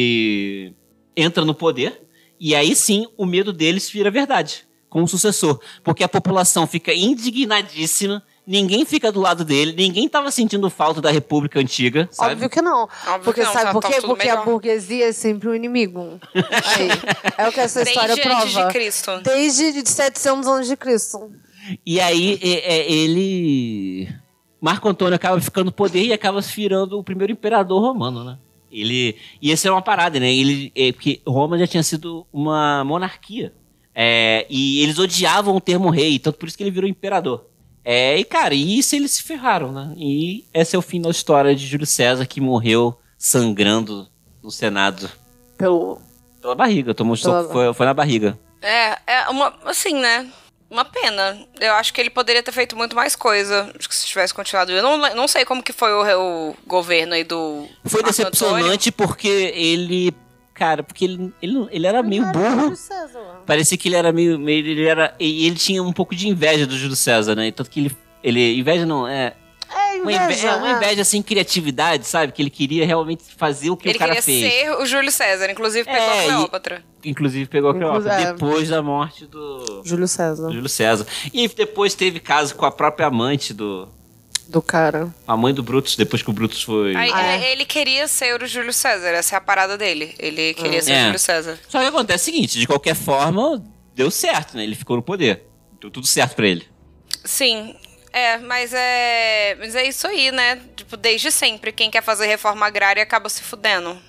ele entra no poder e aí sim o medo deles vira verdade, com o sucessor. Porque a população fica indignadíssima, ninguém fica do lado dele, ninguém tava sentindo falta da República Antiga, sabe? Óbvio que não. Óbvio porque que não, sabe tá, por quê? Tá porque melhor. A burguesia é sempre o inimigo. Aí, é o que essa história Desde prova. Desde antes de Cristo. Desde setecentos anos de Cristo. E aí é, é, ele... Marco Antônio acaba ficando no poder e acaba se virando o primeiro imperador romano, né? Ele... E essa é uma parada, né? Ele... É, porque Roma já tinha sido uma monarquia. É, e eles odiavam o termo rei, tanto por isso que ele virou imperador. É, e cara, e isso eles se ferraram, né? E esse é o fim da história de Júlio César, que morreu sangrando no Senado. Pelo... Pela barriga, tomou Pela... foi, foi na barriga. É, é uma... Assim, né? Uma pena. Eu acho que ele poderia ter feito muito mais coisa. Acho que se tivesse continuado. Eu não, não sei como que foi o, o governo aí do... Foi Marco decepcionante Antônio. Porque ele... Cara, porque ele, ele, ele era meio burro. Parecia que ele era meio... meio ele era, e ele tinha um pouco de inveja do Júlio César, né? Tanto que ele... ele inveja não, é... É inveja. Uma inveja, é uma inveja assim, criatividade, sabe? Que ele queria realmente fazer o que ele o cara fez. Ele queria ser o Júlio César, inclusive pegou é, a Cleópatra. E, inclusive pegou a Cleópatra, é. depois da morte do... Júlio César. Júlio César. E depois teve caso com a própria amante do... Do cara. A mãe do Brutus, depois que o Brutus foi... Aí, ah, é. Ele queria ser o Júlio César, essa é a parada dele. Ele queria ah. ser o é. Júlio César. Só que acontece o seguinte, de qualquer forma, deu certo, né? Ele ficou no poder. Deu tudo certo pra ele. Sim, é, mas é... Mas é isso aí, né? Tipo, desde sempre, quem quer fazer reforma agrária acaba se fudendo.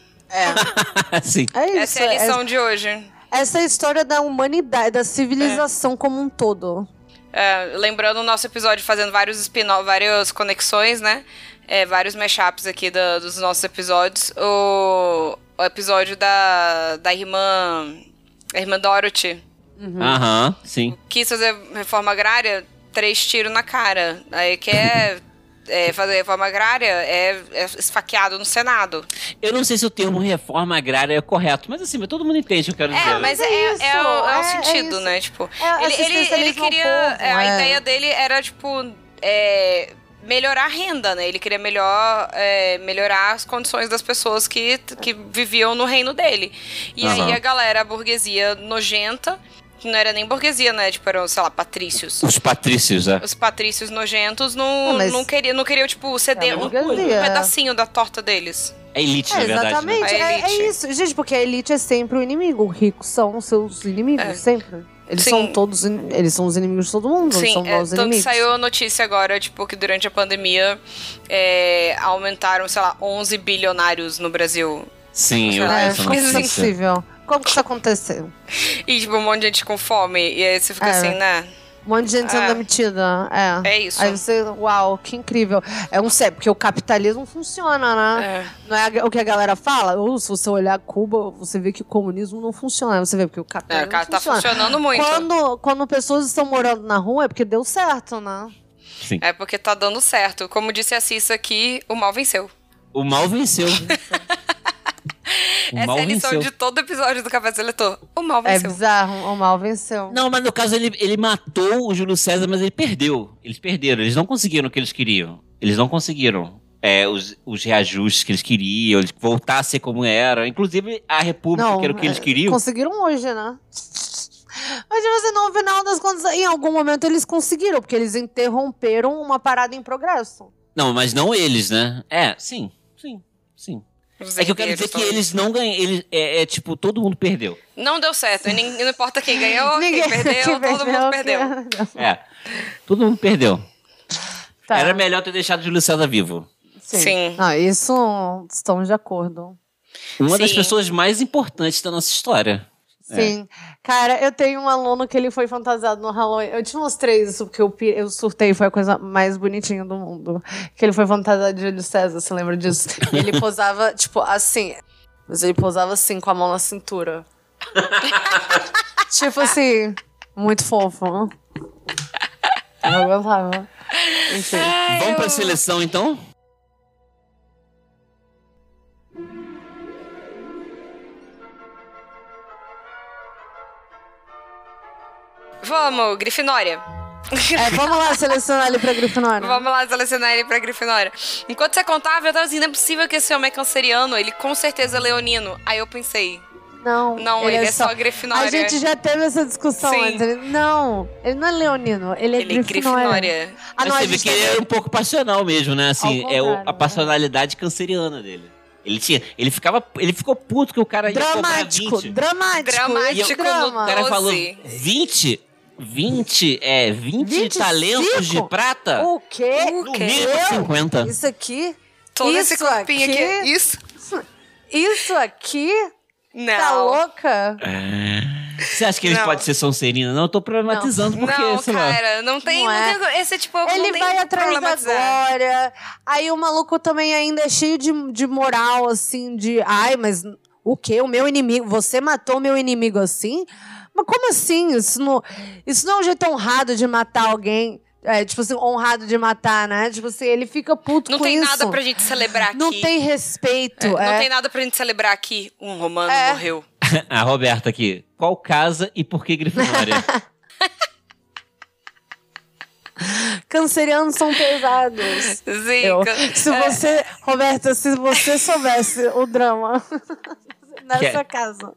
É. Sim. É isso, essa é a lição é... de hoje. Essa é a história da humanidade, da civilização é. como um todo. É, lembrando o nosso episódio, fazendo vários spin-off, várias conexões, né? É, vários mashups aqui do, dos nossos episódios. O, o episódio da, da irmã... A irmã Dorothy. Aham, uhum, sim. Quis fazer reforma agrária, três tiros na cara. Aí quer é, fazer reforma agrária é, é esfaqueado no Senado. Eu não sei se o termo reforma agrária é correto, mas assim, todo mundo entende o que eu quero dizer. É, mas é, é, é, é, o, é o sentido, é né? Tipo, é ele, ele, ele queria. Povo, é, a é. ideia dele era, tipo, é, melhorar a renda, né? Ele queria melhor, é, melhorar as condições das pessoas que, que viviam no reino dele. E Uhum. aí a galera, a burguesia nojenta. Que não era nem burguesia, né? Tipo, eram, sei lá, patrícios. Os patrícios, é. Os patrícios nojentos não, Não, mas- não, queriam, não queriam, tipo, ceder É, um, um burguesia. pedacinho da torta deles. É elite, É, na verdade. exatamente, Né? A é, elite. é isso. Gente, porque a elite é sempre o inimigo. Os ricos são os seus inimigos, É. sempre. Eles Sim. são todos, in- eles são os inimigos de todo mundo, eles Sim, são é, nossos tanto que inimigos. saiu a notícia agora, tipo, que durante a pandemia é, aumentaram, sei lá, onze bilionários no Brasil. Sim, eu É, essa como que isso é notícia. possível? Como que isso aconteceu? E, tipo, um monte de gente com fome. E aí você fica É. assim, né? Um monte de gente sendo É. demitida. É. É isso. Aí você, uau, que incrível. É um sério, porque o capitalismo funciona, né? É. Não é o que a galera fala? Ou se você olhar Cuba, você vê que o comunismo não funciona. Você vê porque o É, capitalismo o cara tá funciona. funcionando muito. Quando, quando pessoas estão morando na rua é porque deu certo, né? Sim. É porque tá dando certo. Como disse a Cissa aqui, o mal venceu. O mal venceu. O Essa mal é a lição venceu. de todo episódio do Café Seletor. O mal É venceu. bizarro, o mal venceu. Não, mas no caso ele, ele matou o Júlio César, mas ele perdeu. Eles perderam, eles não conseguiram o que eles queriam. Eles não conseguiram é, os, os reajustes que eles queriam, eles voltar a ser como era. Inclusive a República, que era o que eles é, queriam. Conseguiram hoje, né? Mas você, no final das contas, em algum momento eles conseguiram, porque eles interromperam uma parada em progresso. Não, mas não eles, né? É, sim, sim, sim. Os É que eu quero dizer herdeiros que eles não ganham. Eles, é, é tipo, todo mundo perdeu. Não deu certo. Nem- Não importa quem ganhou, Ninguém- quem perdeu, quem todo mundo quem- perdeu. É. Todo mundo perdeu. Tá. Era melhor ter deixado o Júlio César vivo. Sim. Sim. Não, isso estamos de acordo. Uma das Sim. pessoas mais importantes da nossa história. Sim. Cara, eu tenho um aluno que ele foi fantasiado no Halloween. Eu te mostrei isso porque eu, pi- eu surtei, foi a coisa mais bonitinha do mundo. Que ele foi fantasiado de Júlio César, você lembra disso? Ele posava, tipo, assim. Mas ele posava assim, com a mão na cintura. Tipo assim, muito fofo. Eu não aguentava. Enfim. Vamos pra seleção, então? Vamos, Grifinória. É, vamos lá selecionar ele pra Grifinória. Vamos lá selecionar ele pra Grifinória. Enquanto você contava, eu tava assim, não é possível que esse homem é canceriano, ele com certeza é leonino. Aí eu pensei, Não, não, ele, é só Grifinória. A gente já teve essa discussão Sim. antes. Ele- Não, ele não é leonino, ele é Ele é Grifinória. Grifinória. Ah, não, Mas a você vê gente que teve- ele era um pouco passional mesmo, né? Assim, Ao é o- contrário, a passionalidade canceriana dele. Ele tinha, ele ficava, ele ficou puto que o cara ia cobrar Dramático, vinte. dramático. Dramático esse drama. O cara doze. falou vinte, vinte, é, vinte vinte e cinco? talentos de prata? O quê? O No quê? mínimo Eu? cinquenta. Isso aqui? Todo isso esse corpinho aqui. aqui? Isso? Isso aqui? Não. Tá louca? Você acha que ele Não. pode ser Sonserina? Não, eu tô problematizando porque, Não, sei lá. cara, não tem, Não não é. tem esse tipo, não Ele tem vai atrás da problematizar. glória. Aí o maluco também ainda é cheio de, de moral, assim, de... Ai, mas o quê? O meu inimigo... Você matou o meu inimigo assim? Mas como assim? Isso não, isso não é um jeito honrado de matar alguém. É, tipo assim, honrado de matar, né? Tipo assim, ele fica puto Não com tem isso. nada pra gente celebrar aqui. Não tem respeito. É, é. Não tem nada pra gente celebrar aqui. Um romano É. morreu. A Roberta aqui. Qual casa e por que Grifinória? Cancerianos são pesados. Eu- Zica. se É. você, Roberta, se você soubesse o drama nessa Que é- casa.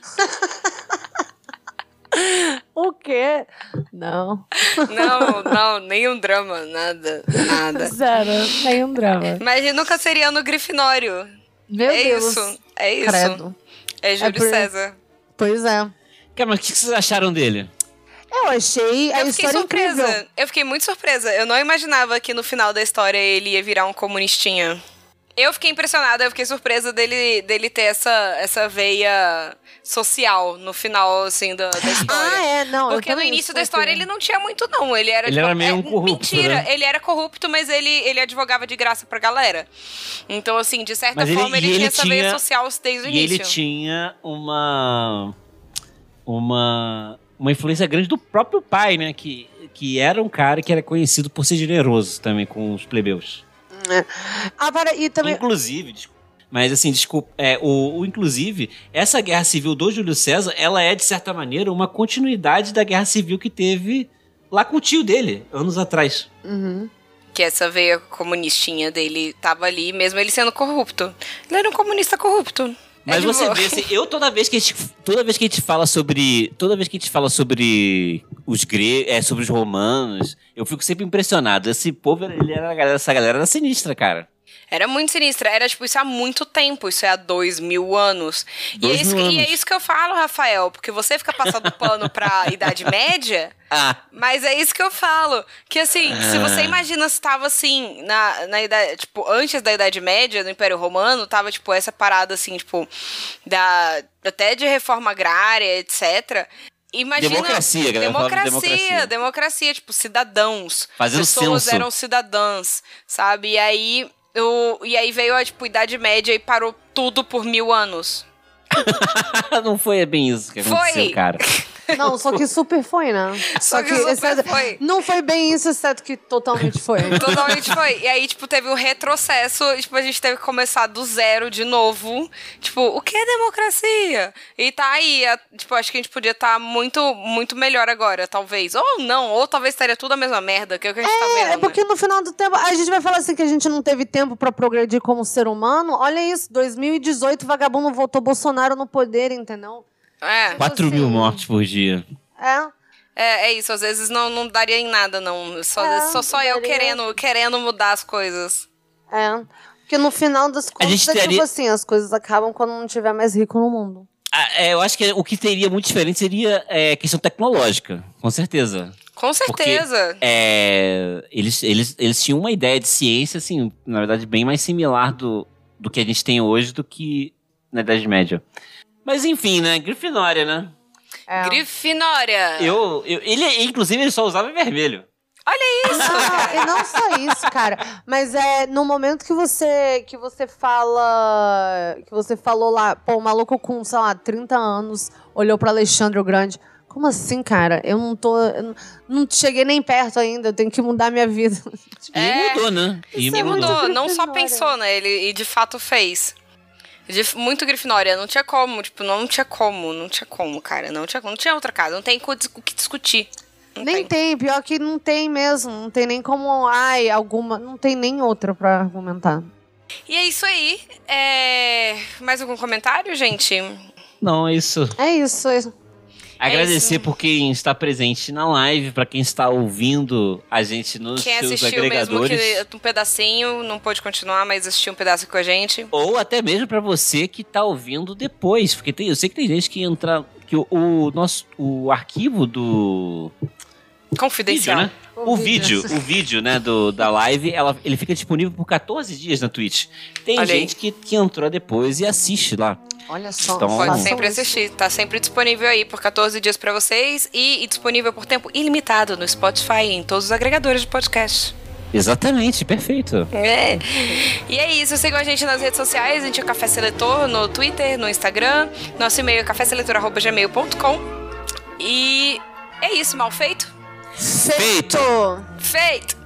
O quê? Não. Não, não, nenhum drama, nada, nada. Zero. Nenhum drama. Imagina o canceriano grifinório. Meu é Deus. isso, é isso. Credo. É Júlio É por- César. Pois é. Cara, mas o que vocês acharam dele? Eu achei a Eu fiquei história surpresa. incrível. Eu fiquei muito surpresa. Eu não imaginava que no final da história ele ia virar um comunistinha. Eu fiquei impressionada, eu fiquei surpresa dele, dele ter essa, essa veia social no final, assim, da, da história. Ah, é, não. eu Porque no também início da fiquei. história ele não tinha muito, não. Ele era, Ele tipo, era meio é, um corrupto, Mentira, né? ele era corrupto, mas ele, ele advogava de graça pra galera. Então, assim, de certa Mas ele- forma, ele, e tinha ele essa veia tinha- social desde o E ele início. tinha uma. Uma. Uma influência grande do próprio pai, né? Que que era um cara que era conhecido por ser generoso também com os plebeus. É. Ah, para, e também... Inclusive, desculpa, mas assim, desculpa, é, o, o, inclusive, essa guerra civil do Júlio César, ela é, de certa maneira, uma continuidade da guerra civil que teve lá com o tio dele, anos atrás. Uhum. Que essa veia comunistinha dele tava ali, mesmo ele sendo corrupto. Ele era um comunista corrupto. Mas é você boa. vê, assim, eu toda vez que a gente, toda vez que a gente fala sobre, toda vez que a gente fala sobre os gregos, é, sobre os romanos, eu fico sempre impressionado. Esse povo, ele era, essa galera era sinistra, cara. Era muito sinistra, era tipo isso há muito tempo, isso é há dois mil anos. Dois e, é isso, mil que, e é anos. isso que eu falo, Rafael, porque você fica passando pano pra Idade Média, Ah, mas é isso que eu falo. Que assim, se Ah. você imagina se tava assim, na, na idade, tipo, antes da Idade Média, no Império Romano, tava, tipo, essa parada assim, tipo, da, até de reforma agrária, etcétera. Imagina, Democracia, galera, falava de democracia, democracia. democracia, tipo, cidadãos. Fazendo pessoas censo. eram cidadãs, sabe? E aí, o, e aí veio a, tipo, Idade Média e parou tudo por mil anos. não foi bem isso que aconteceu, Foi. cara. Não, só que super foi, né? Só que super exceto- foi. Não foi bem isso, exceto que totalmente foi. Totalmente foi. E aí, tipo, teve um retrocesso, e, tipo, a gente teve que começar do zero de novo. Tipo, o que é democracia? E tá aí, a- tipo, acho que a gente podia estar muito, muito melhor agora, talvez. Ou não, ou talvez estaria tudo a mesma merda, que é o que a gente tá vendo. É, porque no final do tempo, a gente vai falar assim que a gente não teve tempo pra progredir como ser humano. Olha isso, dois mil e dezoito, vagabundo votou Bolsonaro no poder, entendeu? É. Quatro assim, mil mortes por dia. É. É, é isso, às vezes não, não daria em nada, não. Só, É, só, só eu daria. querendo, querendo mudar as coisas. É. Porque no final das contas, gente é tipo teria- assim, as coisas acabam quando não tiver mais rico no mundo. Ah, é, eu acho que o que teria muito diferente seria é, questão tecnológica, com certeza. Com Porque, certeza. é, eles, eles, eles tinham uma ideia de ciência, assim, na verdade, bem mais similar do, do que a gente tem hoje do que na Idade Média. Mas enfim, né? Grifinória, né? É. Grifinória. Eu, eu, ele, inclusive, ele só usava vermelho. Olha isso. Ah, e não só isso, cara. Mas é no momento que você que você fala. Que você falou lá, pô, o maluco com, sei lá, trinta anos olhou pra Alexandre o Grande. Como assim, cara? Eu não tô. Eu não, não cheguei nem perto ainda, eu tenho que mudar minha vida. E É. mudou, né? E E mudou. mudou, não só Grifinória. pensou, né? Ele e de fato fez. De- muito Grifinória, não tinha como, tipo, não tinha como, não tinha como, cara, não tinha como, não tinha outra casa, não tem co- o que discutir. Não Nem tem. tem, pior que não tem mesmo. Não tem nem como. Ai, alguma. Não tem nem outra pra argumentar. E é isso aí. É... Mais algum comentário, gente? Não, é isso. É isso. é isso. Agradecer isso. por quem está presente na live, pra quem está ouvindo a gente nos Quem seus assistiu mesmo agregadores. que um pedacinho, não pôde continuar, mas assistiu um pedaço com a gente. Ou até mesmo pra você que tá ouvindo depois. Porque tem, eu sei que tem gente que entra. Que o, o nosso o arquivo do vídeo, Confidencial. né? O O vídeo. vídeo, o vídeo, né, do, da live, ela, ele fica disponível por quatorze dias na Twitch. Tem Olha aí. gente que, que entrou depois e assiste lá. Olha só. Então- Pode façam sempre isso. assistir. Tá sempre disponível aí por quatorze dias pra vocês e, e disponível por tempo ilimitado no Spotify e em todos os agregadores de podcast. Exatamente, perfeito. É. E é isso, sigam a gente nas redes sociais, a gente é o Café Seletor no Twitter, no Instagram, nosso e-mail é café seletor arroba gmail ponto com. E é isso, mal feito? Feito! Feito!